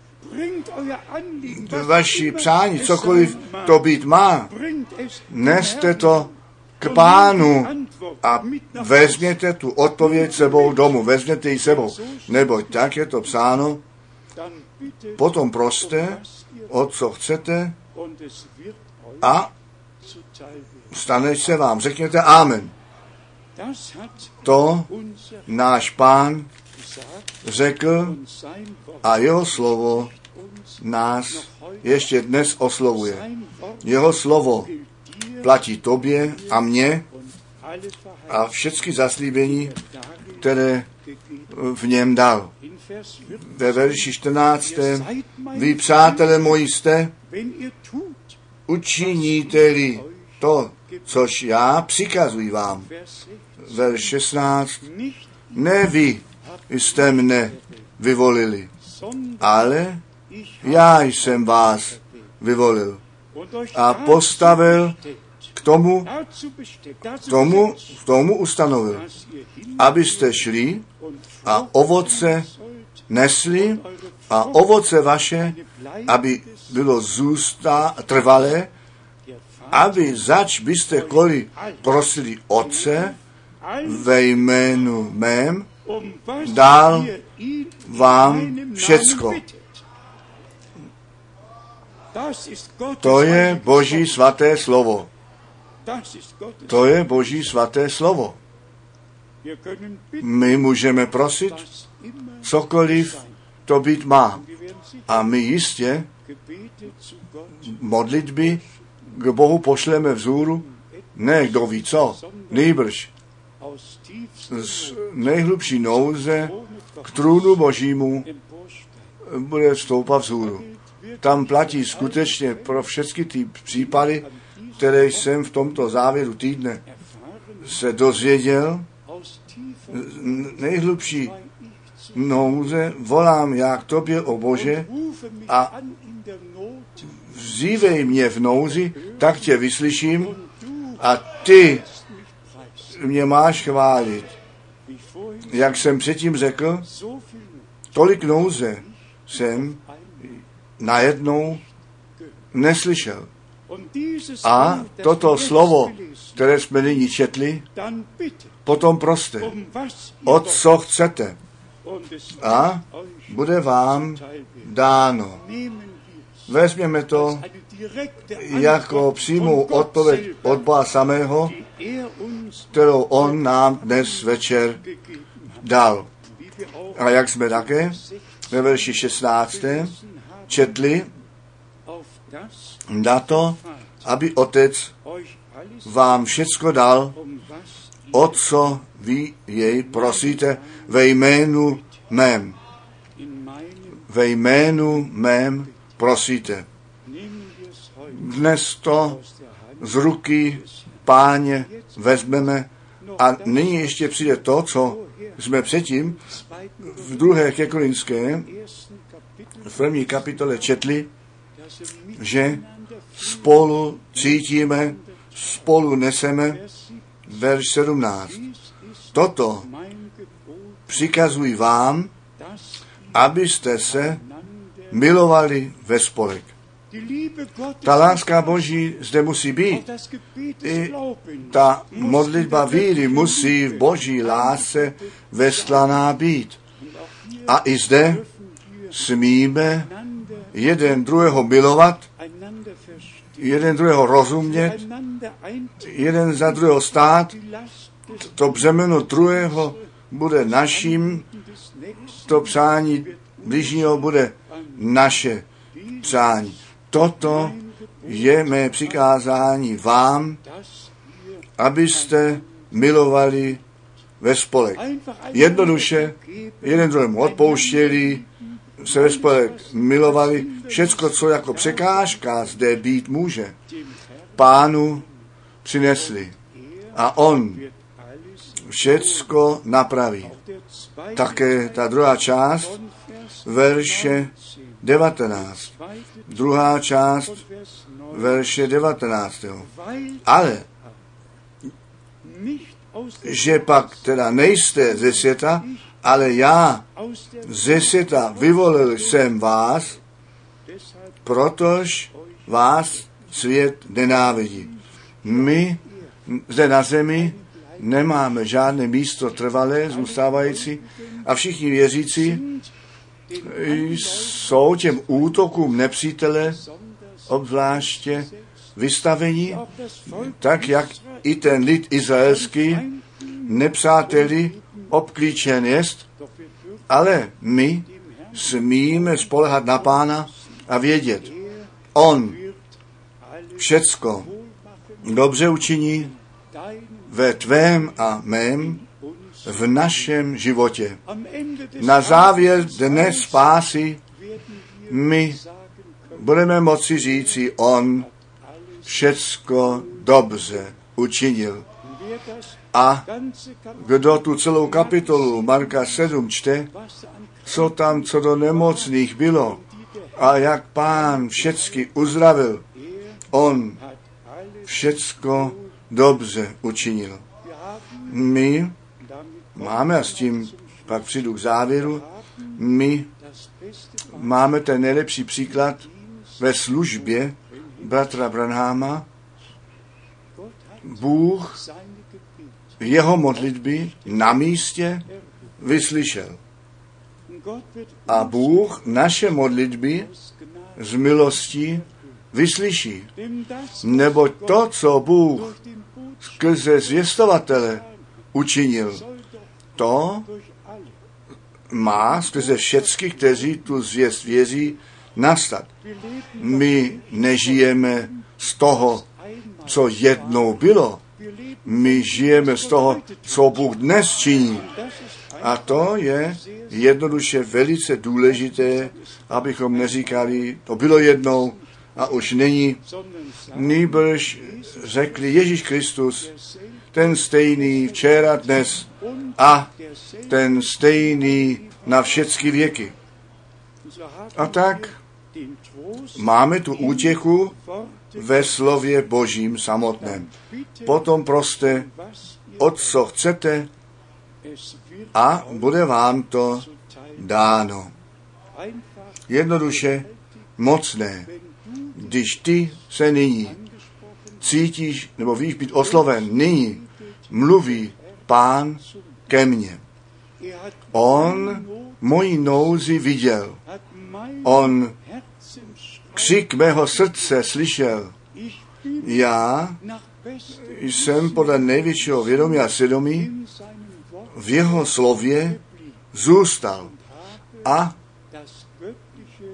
Vaši přání, cokoliv to být má, neste to k Pánu a vezměte tu odpověď sebou domů, vezměte ji sebou, neboť tak je to psáno, potom proste, o co chcete a stane se vám. Řekněte amen. To náš Pán řekl a jeho slovo nás ještě dnes oslovuje. Jeho slovo platí tobě a mně a všechny zaslíbení, které v něm dal. Ve verši 14. Vy, přátelé moji, jste, učiníte-li to, což já přikazuji vám. Verš 16. Ne vy jste mne vyvolili, ale já jsem vás vyvolil a postavil k tomu ustanovil, abyste šli a ovoce nesli a ovoce vaše, aby bylo trvalé, aby zač byste koli prosili Otce ve jménu mém, dal vám všecko. To je Boží svaté slovo. To je Boží svaté slovo. My můžeme prosit cokoliv to být má. A my jistě modlitby k Bohu pošleme vzhůru, ne kdo ví co, nýbrž z nejhlubší nouze k trůnu Božímu bude vstoupat vzhůru. Tam platí skutečně pro všechny ty případy, které jsem v tomto závěru týdne se dozvěděl, nejhlubší nouze volám já k tobě, o Bože, a vzívej mě v nouzi, tak tě vyslyším a ty mě máš chválit. Jak jsem předtím řekl, tolik nouze jsem najednou neslyšel. A toto slovo, které jsme nyní četli, potom proste, o co chcete a bude vám dáno. Vezměme to jako přímou odpověď od Boha samého, kterou on nám dnes večer dal. A jak jsme také ve verši 16. četli, na to, aby Otec vám všecko dal, o co vy jej prosíte ve jménu mém. Ve jménu mém prosíte. Dnes to z ruky Páně vezmeme a nyní ještě přijde to, co jsme předtím v 2. ke Korinské v 1. kapitole četli, že spolu cítíme, spolu neseme, verš 17. Toto přikazuji vám, abyste se milovali ve spolek. Ta láska Boží zde musí být. I ta modlitba víry musí v Boží lásce veslaná být. A i zde smíme jeden druhého milovat, jeden druhého rozumět, jeden za druhého stát. To břemeno druhého bude naším, to přání bližního bude naše přání. Toto je mé přikázání vám, abyste milovali ve spolek. Jednoduše, jeden druhému odpouštěli, se ve spolek milovali, všecko, co jako překážka zde být může, Pánu přinesli. A on všecko napraví. Také ta druhá část, verše 19. Druhá část, verše 19. Ale, že pak teda nejste ze světa, ale já ze světa vyvolil jsem vás, protože vás svět nenávidí. My zde na zemi nemáme žádné místo trvalé, zůstávající a všichni věřící jsou těm útokům nepřítele obzvláště vystavení, tak jak i ten lid izraelský nepřáteli obklíčen jest, ale my smíme spolehat na Pána a vědět, on všecko dobře učiní ve tvém a mém v našem životě. Na závěr dne spásy my budeme moci říci, on všecko dobře učinil. A kdo tu celou kapitolu Marka 7 čte, co tam co do nemocných bylo a jak Pán všecky uzdravil, on všecko dobře učinil. My máme, a s tím pak přijdu k závěru, my máme ten nejlepší příklad ve službě bratra Branhama. Bůh jeho modlitby na místě vyslyšel. A Bůh naše modlitby z milosti vyslyší. Neboť to, co Bůh skrze zvěstovatele učinil, to má skrze všecky, kteří tu zvěst věří, nastat. My nežijeme z toho, co jednou bylo. My žijeme z toho, co Bůh dnes činí. A to je jednoduše velice důležité, abychom neříkali, to bylo jednou a už není. Nýbrž řekli Ježíš Kristus, ten stejný včera, dnes a ten stejný na všechny věky. A tak máme tu útěchu ve slově Božím samotném. Potom proste, o co chcete, a bude vám to dáno. Jednoduše mocné, když ty se nyní cítíš, nebo víš být osloven, nyní mluví Pán ke mně. On moji nouzi viděl. On křik mého srdce slyšel. Já jsem podle největšího vědomí a svědomí v jeho slově zůstal. A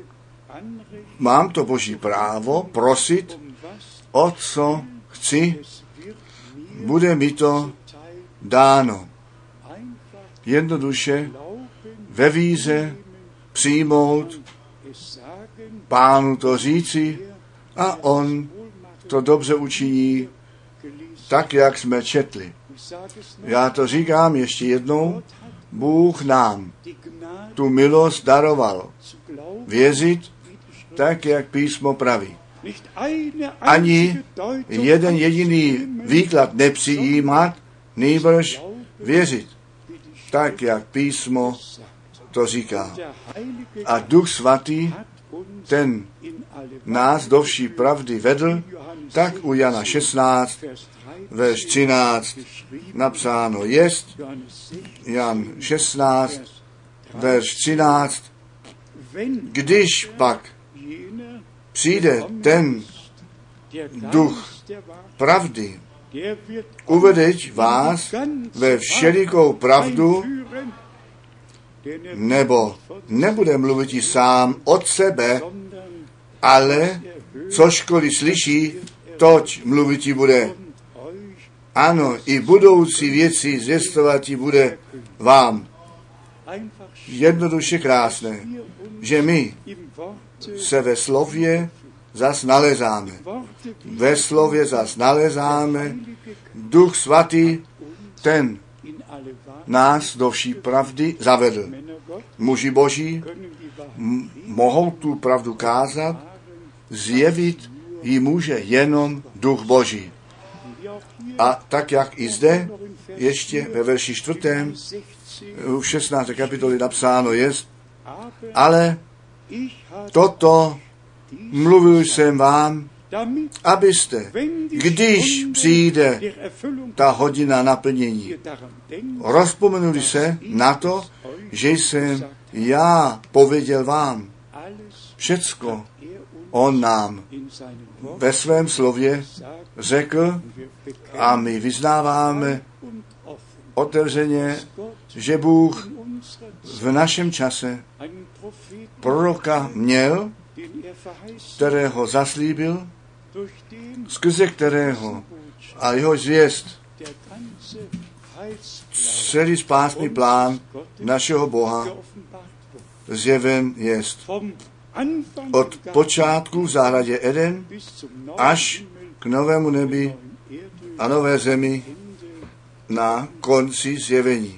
mám to Boží právo prosit, o co chci, bude mi to dáno. Jednoduše ve víře přijmout, Pánu to říci a on to dobře učiní, tak, jak jsme četli. Já to říkám ještě jednou, Bůh nám tu milost daroval. Věřit, tak, jak písmo praví. Ani jeden jediný výklad nepřijímat, nýbrž věřit, tak, jak písmo to říká. A Duch Svatý, ten nás do vší pravdy vedl, tak u Jana 16, verš 13 napsáno jest, Jan 16, verš 13, když pak přijde ten Duch pravdy, uvedeť vás ve všelikou pravdu, nebo nebude mluvit sám od sebe, ale cožkoliv slyší, toť mluvit bude. Ano, i budoucí věci zvěstovat bude vám. Jednoduše krásné, že my se ve slově zas nalezáme. Ve slově zas nalezáme. Duch Svatý, ten nás do vší pravdy zavedl. Muži Boží mohou tu pravdu kázat, zjevit ji může jenom Duch Boží. A tak, jak i zde, ještě ve verši 4. v 16. kapitoli napsáno jest, ale toto mluvil jsem vám, abyste, když přijde ta hodina naplnění, rozpomenuli se na to, že jsem já pověděl vám. Všecko on nám ve svém slově řekl a my vyznáváme otevřeně, že Bůh v našem čase proroka měl, kterého zaslíbil, skrze kterého a jeho zvěst celý spásný plán našeho Boha zjeven jest. Od počátku v zahradě Eden až k novému nebi a nové zemi na konci zjevení.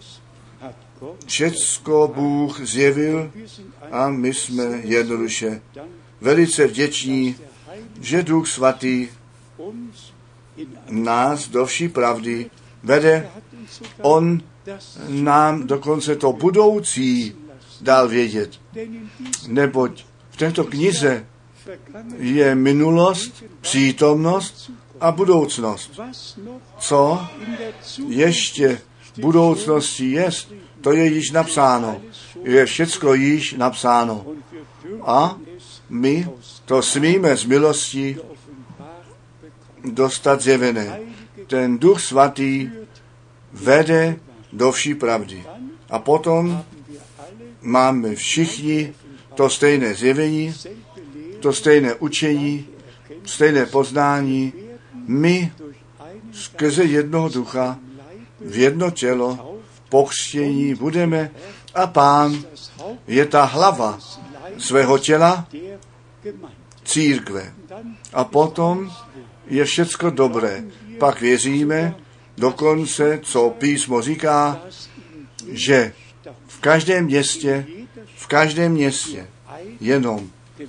Všecko Bůh zjevil a my jsme jednoduše velice vděční, že Duch Svatý nás do vší pravdy vede. On nám dokonce to budoucí dal vědět. Neboť v této knize je minulost, přítomnost a budoucnost. Co ještě budoucností jest, to je již napsáno. Je všecko již napsáno. A my to smíme z milosti dostat zjevené. Ten Duch Svatý vede do vší pravdy. A potom máme všichni to stejné zjevení, to stejné učení, stejné poznání. My skrze jednoho ducha v jedno tělo pokřtění budeme a Pán je ta hlava svého těla, církve. A potom je všecko dobré. Pak věříme dokonce, co písmo říká, že v každém městě jenom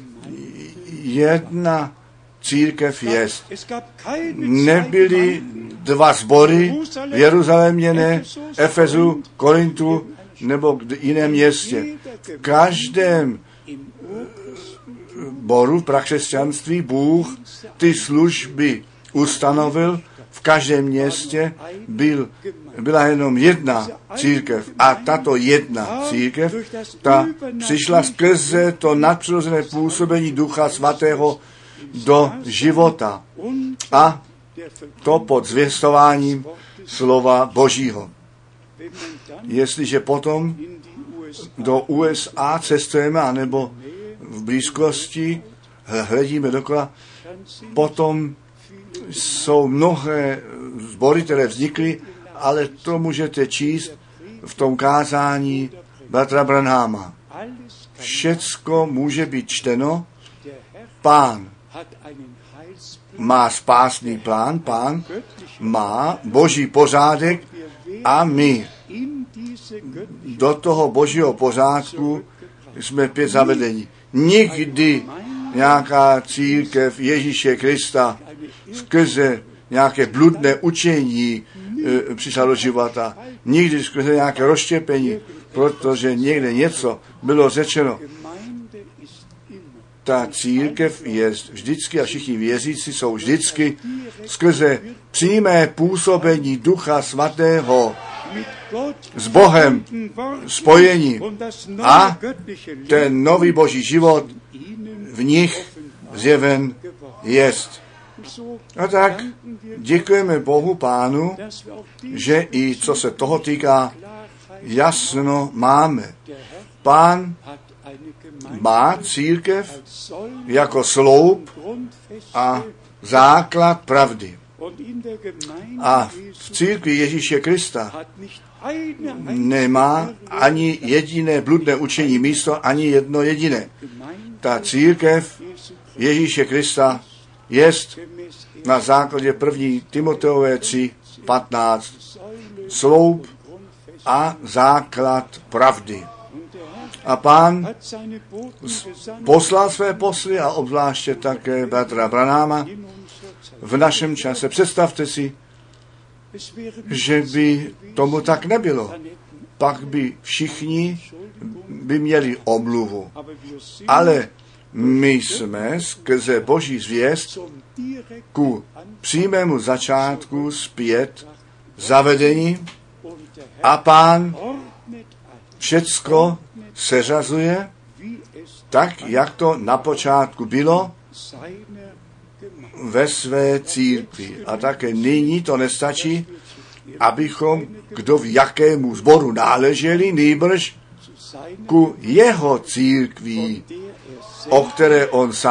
jedna církev jest. Nebyly dva sbory v Jeruzalémě, ne, Efezu, Korintu nebo v jiném městě. V každém boru v prakřesťanství Bůh ty služby ustanovil, v každém městě byla jenom jedna církev. A tato jedna církev, ta přišla skrze to nadpřirozené působení Ducha Svatého do života. A to pod zvěstováním slova Božího. Jestliže potom do USA cestujeme, anebo v blízkosti, hledíme dokola, potom jsou mnohé sbory, které vznikly, ale to můžete číst v tom kázání bratra Branhama. Všecko může být čteno. Pán má spásný plán, Pán má boží pořádek a my do toho božího pořádku jsme pět zavedeni. Nikdy nějaká církev Ježíše Krista skrze nějaké bludné učení přišla do života. Nikdy skrze nějaké rozštěpení, protože někde něco bylo řečeno. Ta církev je vždycky a všichni věřící jsou vždycky skrze přímé působení Ducha Svatého s Bohem spojení a ten nový boží život v nich zjeven jest. A tak děkujeme Bohu Pánu, že i co se toho týká, jasno máme. Pán má církev jako sloup a základ pravdy. A v církvi Ježíše Krista nemá ani jediné bludné učení místo, ani jedno jediné. Ta církev Ježíše Krista jest na základě 1. Timoteové 3:15 sloup a základ pravdy. A Pán poslal své posly a obzvláště také bratra Branhama v našem čase. Představte si, že by tomu tak nebylo. Pak by všichni měli omluvu. Ale my jsme skrze boží zvěst ku přímému začátku zpět zavedení a Pán všecko seřazuje tak, jak to na počátku bylo ve své církvi. A také nyní to nestačí, abychom kdo v jakému sboru náleželi, nýbrž ku jeho církvi, o které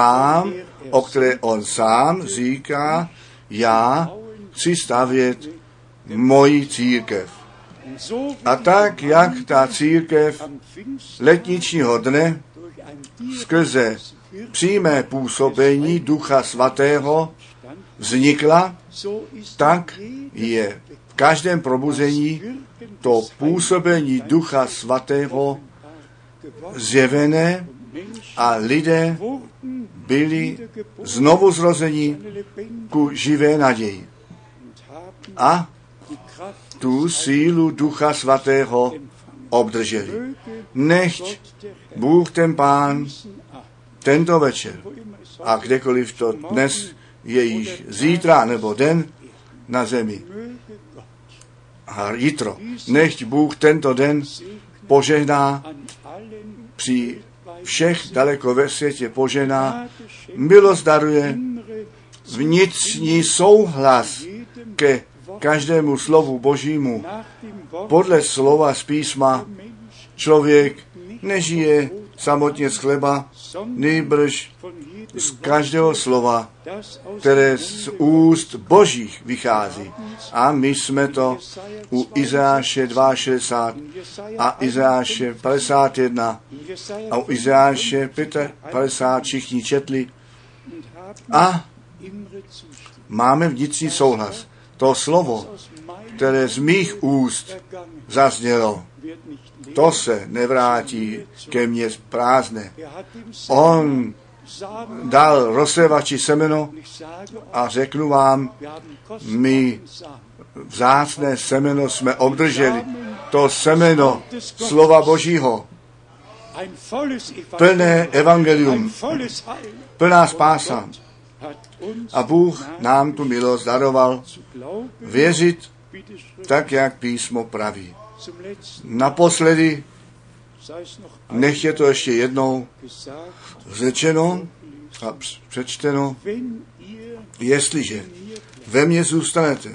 on sám říká, já chci stavět moji církev. A tak, jak ta církev letničního dne skrze přímé působení Ducha Svatého vznikla, tak je v každém probuzení to působení Ducha Svatého zjevené a lidé byli znovu zrozeni ku živé naději. A tu sílu Ducha Svatého obdrželi. Nechť Bůh ten Pán tento večer a kdekoliv to dnes je již zítra nebo den na zemi a jitro. Nechť Bůh tento den požehná při všech daleko ve světě požehná, milost daruje, vnitřní souhlas ke každému slovu Božímu. Podle slova z písma člověk nežije samotně z chleba, nýbrž z každého slova, které z úst Božích vychází. A my jsme to u Izajáše 62 a Izajáše 51 a u Izajáše 55 všichni četli a máme vnitřní souhlas. To slovo, které z mých úst zaznělo, to se nevrátí ke mně prázdné. On dal rozsévači semeno a řeknu vám, my vzácné semeno jsme obdrželi. To semeno slova Božího, plné evangelium, plná spása. A Bůh nám tu milost daroval věřit tak, jak písmo praví. Naposledy, nech je to ještě jednou řečeno a přečteno, jestliže ve mně zůstanete.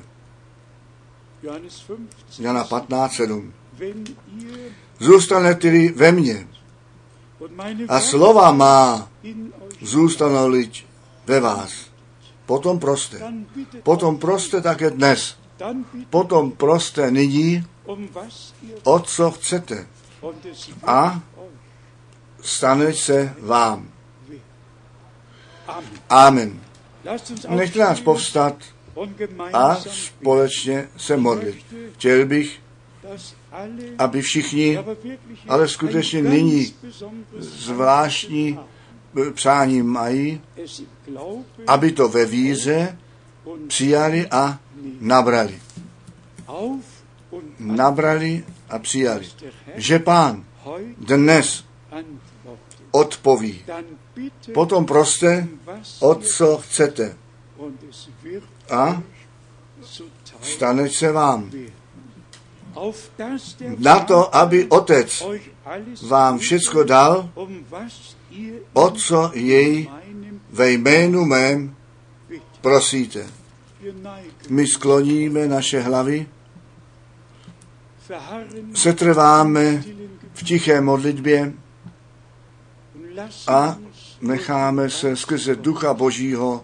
Jana 15:7. Zůstanete-li ve mně a slova má zůstanou-li ve vás. Potom proste také dnes. Potom proste nyní, o co chcete. A stane se vám. Amen. Nechte nás povstat a společně se modlit. Chtěl bych, aby všichni, ale skutečně nyní zvláštní přání mají, aby to ve víře přijali a nabrali. Nabrali a přijali. Že Pán dnes odpoví. Potom proste, o co chcete. A stane se vám. Na to, aby Otec vám všecko dal, o co jej ve jménu mém prosíte. My skloníme naše hlavy, setrváme v tiché modlitbě a necháme se skrze Ducha Božího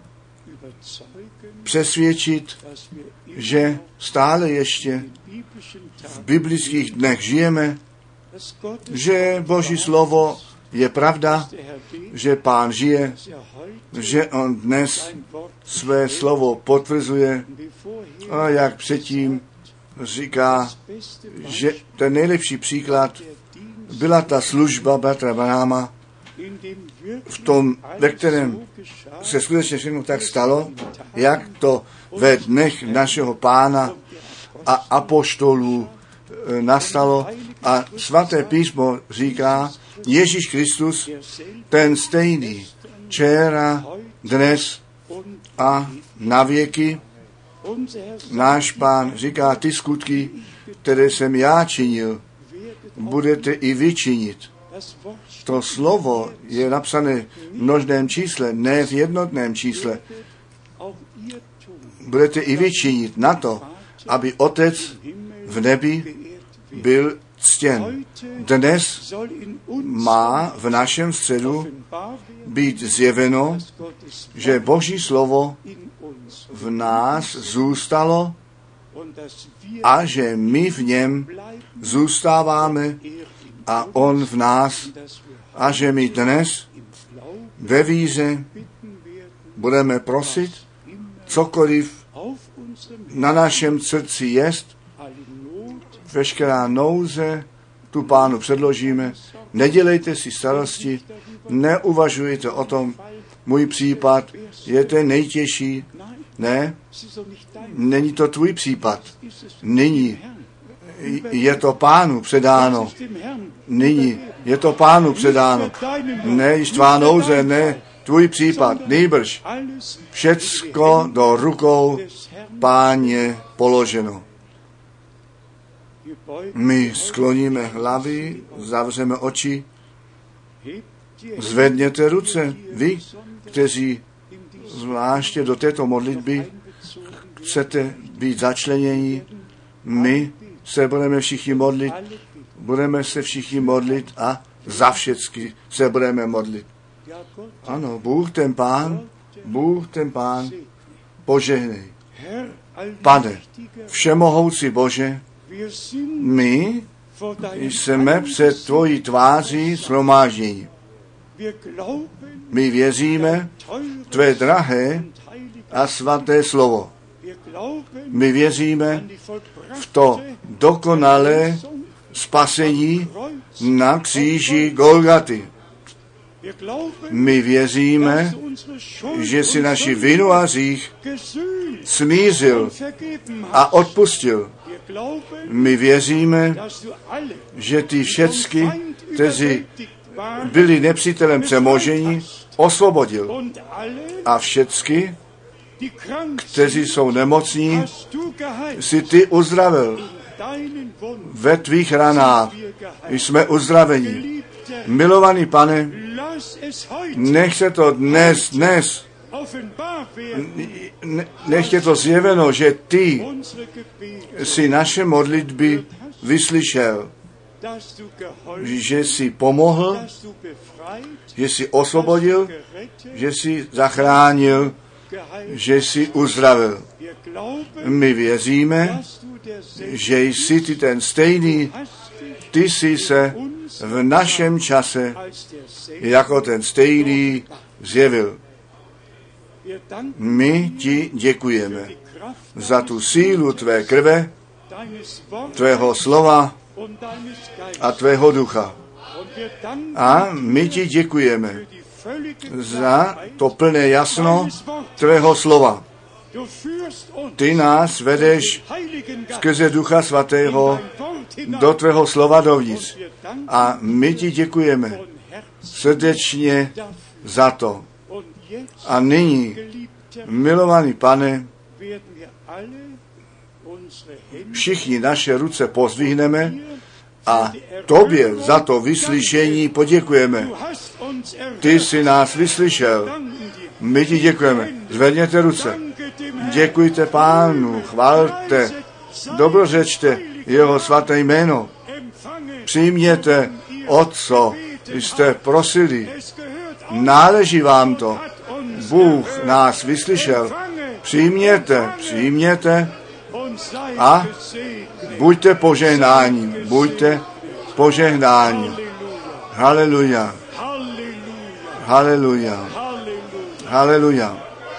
přesvědčit, že stále ještě v biblických dnech žijeme, že Boží slovo je pravda, že Pán žije, že on dnes své slovo potvrzuje a jak předtím říká, že ten nejlepší příklad byla ta služba bratra Branhama, v tom, ve kterém se skutečně všechno tak stalo, jak to ve dnech našeho Pána a apoštolů nastalo. A svaté písmo říká, Ježíš Kristus, ten stejný, včera, dnes a na věky. Náš Pán říká, ty skutky, které jsem já činil, budete i vy činit. To slovo je napsané v množném čísle, ne v jednotném čísle. Budete i vy činit na to, aby Otec v nebi byl ctěn. Dnes má v našem středu být zjeveno, že Boží slovo v nás zůstalo a že my v něm zůstáváme a on v nás a že my dnes ve víře budeme prosit, cokoliv na našem srdci jest, veškerá nouze tu Pánu předložíme. Nedělejte si starosti, neuvažujte o tom, můj případ je ten nejtěžší. Ne, není to tvůj případ. Nyní je to Pánu předáno. Nyní je to Pánu předáno. Ne, již tvá nouze, ne, tvůj případ, nýbrž. Všecko do rukou Páně položeno. My skloníme hlavy, zavřeme oči, zvedněte ruce, vy, kteří zvláště do této modlitby chcete být začleněni. My se budeme všichni modlit a za všecky se budeme modlit. Ano, Bůh ten Pán, požehnej. Pane, všemohoucí Bože, my jsme před tvojí tváří shromáždění. My věříme tvé drahé a svaté slovo. My věříme v to dokonalé spasení na kříži Golgaty. My věříme, že si naši vinu a hřích smířil a odpustil. My věříme, že ty všecky, kteří byli nepřítelem přemožení, osvobodil. A všecky, kteří jsou nemocní, si ty uzdravil. Ve tvých ranách jsme uzdraveni. Milovaný Pane, nech se to dnes, nech je to zjeveno, že ty si naše modlitby vyslyšel. že jsi pomohl, že jsi osvobodil, že jsi zachránil, že jsi uzdravil. My věříme, že jsi ty ten stejný, ty jsi se v našem čase jako ten stejný zjevil. My ti děkujeme za tu sílu tvé krve, tvého slova a tvého ducha. A my ti děkujeme za to plné jasno tvého slova. Ty nás vedeš skrze Ducha Svatého do tvého slova dovnitř. A my ti děkujeme srdečně za to. A nyní, milovaný Pane, všichni naše ruce pozdvihneme a tobě za to vyslyšení poděkujeme. Ty jsi nás vyslyšel. My ti děkujeme. Zvedněte ruce. Děkujte Pánu, chvalte, dobrořečte jeho svaté jméno. Přijměte, o co jste prosili. Náleží vám to. Bůh nás vyslyšel. Přijměte a buďte požehnáni. Haleluja. Haleluja. Haleluja.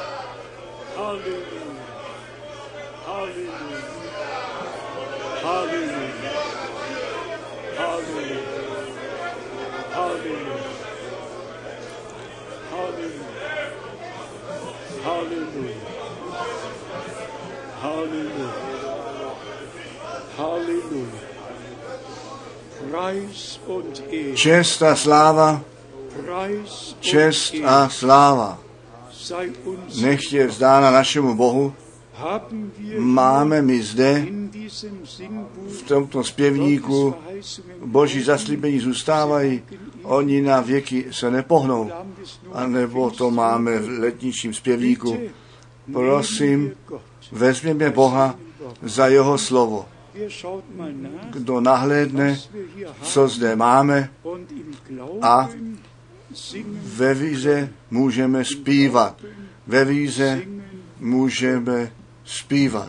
Čest a sláva, čest a sláva, nech je vzdána našemu Bohu. Máme my zde v tomto zpěvníku Boží zaslíbení zůstávají, oni na věky se nepohnou, anebo to máme v letničním zpěvníku. Prosím, vezměme Boha za jeho slovo. Kdo nahlédne, co zde máme, a ve víře můžeme zpívat. Ve víře můžeme zpívat.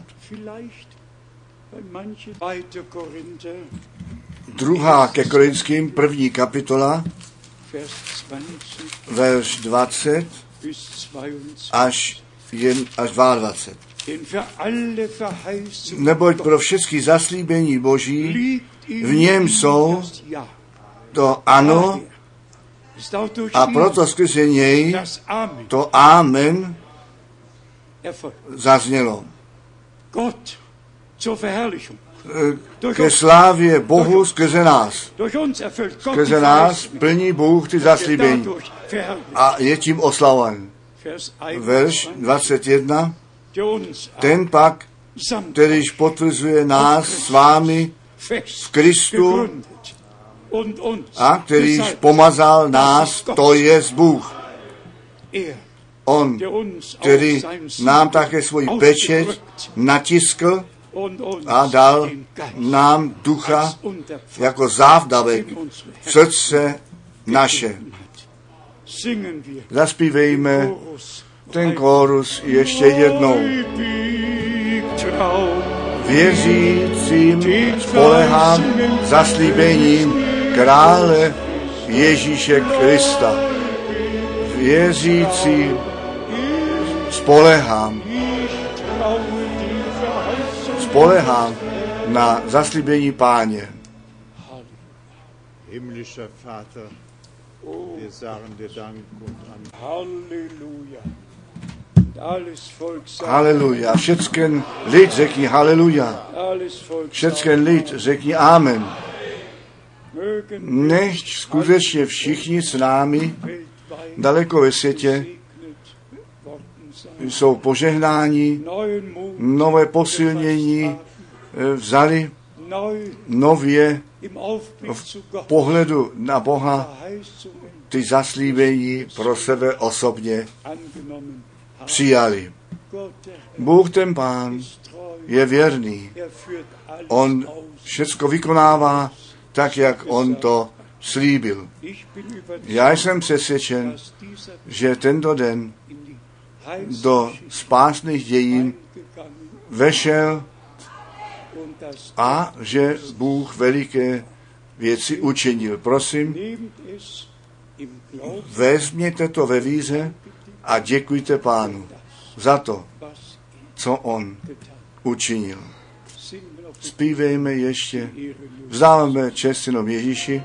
Druhá ke Korinským, 1. kapitola, verš 20 až 22. Neboť pro všechny zaslíbení Boží v něm jsou to ano, a proto skrze něj to amen zaznělo. Ke slávě Bohu skrze nás. Skrze nás plní Bůh ty zaslíbení a je tím oslaven. Verš 21. Ten pak, kterýž potvrzuje nás s vámi v Kristu a kterýž pomazal nás, to je Bůh. On, který nám také svoji pečeť natiskl a dal nám ducha jako závdavek v srdce naše. Zaspívejme ten kórus ještě jednou. Věřícím spolehám zaslíbením krále Ježíše Krista. Věřícím spolehám na zaslíbení Páně. Himmlischer Vater, wir sagen dir Dank und Halleluja. Haleluja. Všechen lid řekni haleluja. Všechen lid řekni amen. Nechť skutečně všichni s námi daleko ve světě jsou požehnáni, nové posilnění vzali, nově v pohledu na Boha ty zaslíbení pro sebe osobně přijali. Bůh ten Pán je věrný. On všecko vykonává tak jak on to slíbil. Já jsem přesvědčen, že tento den do spásných dějin vešel a že Bůh veliké věci učinil. Prosím, vezměte to ve víře a děkujte Pánu za to, co on učinil. Zpívejme ještě, vzdáváme čest jenom Ježíši.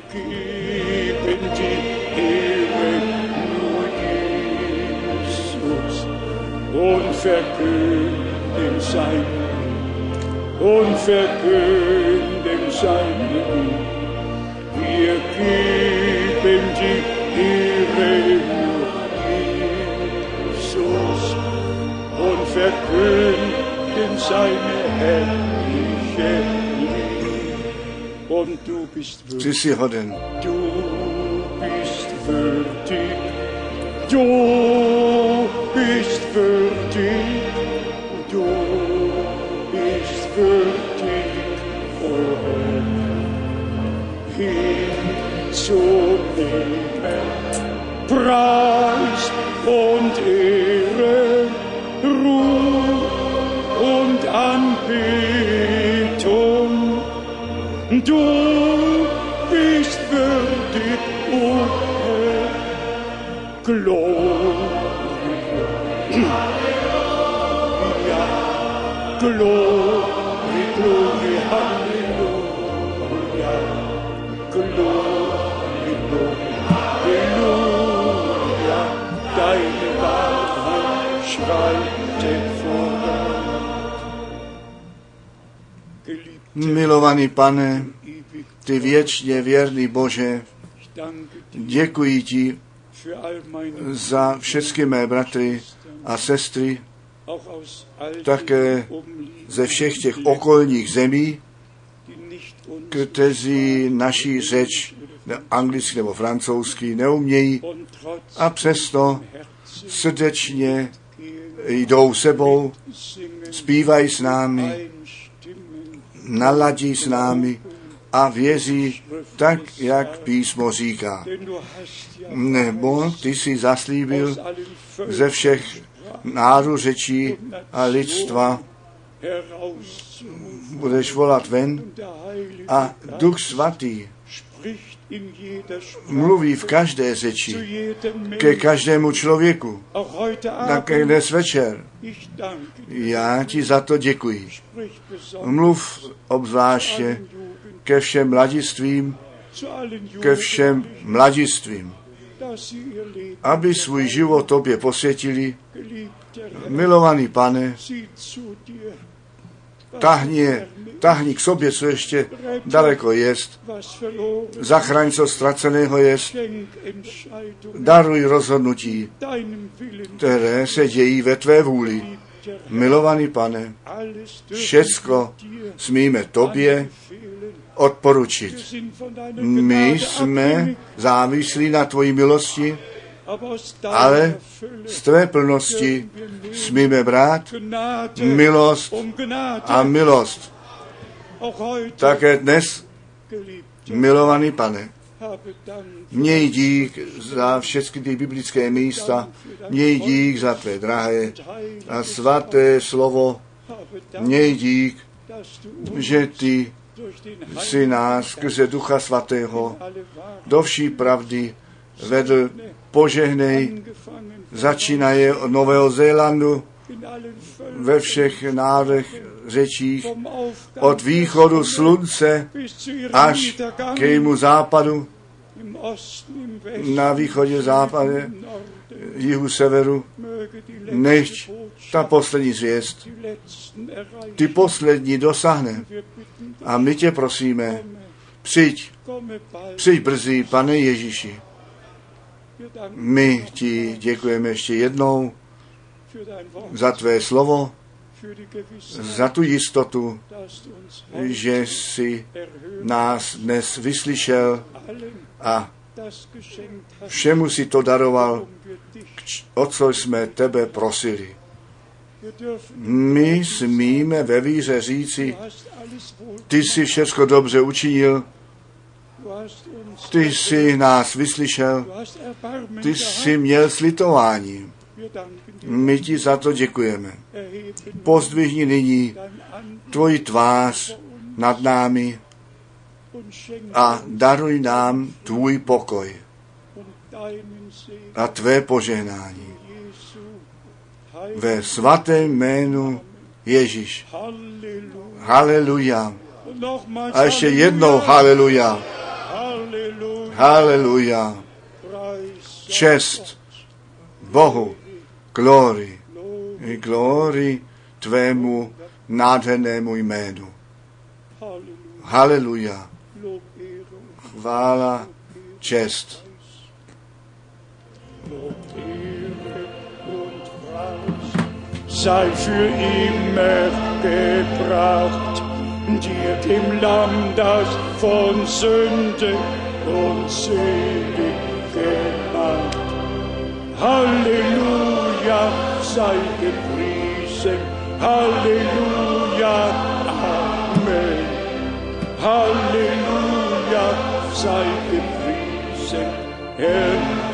Und verkünden sein Lied. Wir geben die Ehre nur Jesus und verkünden seine herrliche Lied. Und du bist würdig. Du bist würdig. Du bist würdig. Du bist würdig, o Herr, hinzunehmen, Preis und Ehre, Ruhm und Anbetung. Du bist würdig, o Herr, Gloria. Glory, glory, hallelujah. Glory, glory, hallelujah. Deine Wahrheit schreitet voran. Milovaný Pane, ty věčně věrný Bože, děkuji ti za všechny mé bratry a sestry, také ze všech těch okolních zemí, kteří naší řeč anglicky nebo francouzsky neumějí a přesto srdečně jdou sebou, zpívají s námi, naladí s námi a věří tak, jak písmo říká. Nebo ty jsi zaslíbil ze všech národů, řečí a lidstva budeš volat ven a Duch Svatý mluví v každé řeči ke každému člověku. Také dnes večer. Já ti za to děkuji. Mluv obzvláště ke všem mladistvím, aby svůj život tobě posvětili. Milovaný Pane, tahni k sobě, co ještě daleko jest, zachraň, co ztraceného jest, daruj rozhodnutí, které se dějí ve tvé vůli. Milovaný Pane, všecko smíme tobě odporučit. My jsme závislí na tvojí milosti, ale z tvé plnosti smíme brát milost a milost. Také dnes, milovaný Pane, měj dík za všechny ty biblické místa, měj dík za tvé drahé a svaté slovo, měj dík, že ty si nás skrze Ducha Svatého do vší pravdy vedl. Požehnej, začínaje od Nového Zélandu, ve všech národech, řečích, od východu slunce až k jejímu západu, na východě, západě, jihu, severu, nechť ta poslední zvěst, ty poslední dosáhne. A my tě prosíme, přijď brzy, Pane Ježíši. My ti děkujeme ještě jednou za tvé slovo, za tu jistotu, že jsi nás dnes vyslyšel a všemu si to daroval, o co jsme tebe prosili. My smíme ve víře říci, ty jsi všechno dobře učinil Ty jsi nás vyslyšel, ty jsi měl slitování. My ti za to děkujeme. Pozdvihni nyní tvoji tvář nad námi a daruj nám tvůj pokoj a tvé požehnání. Ve svatém jménu Ježíš. Haleluja. A ještě jednou haleluja. Haleluja. Čest Bohu. Glory. Glory tvému nádhernému jménu. Haleluja. Chvála, čest. Sei für immer gebracht, dir dem Lamm, das von Sünde und selig gemacht. Halleluja, sei gepriesen, Halleluja, Amen. Halleluja, sei gepriesen, Herr.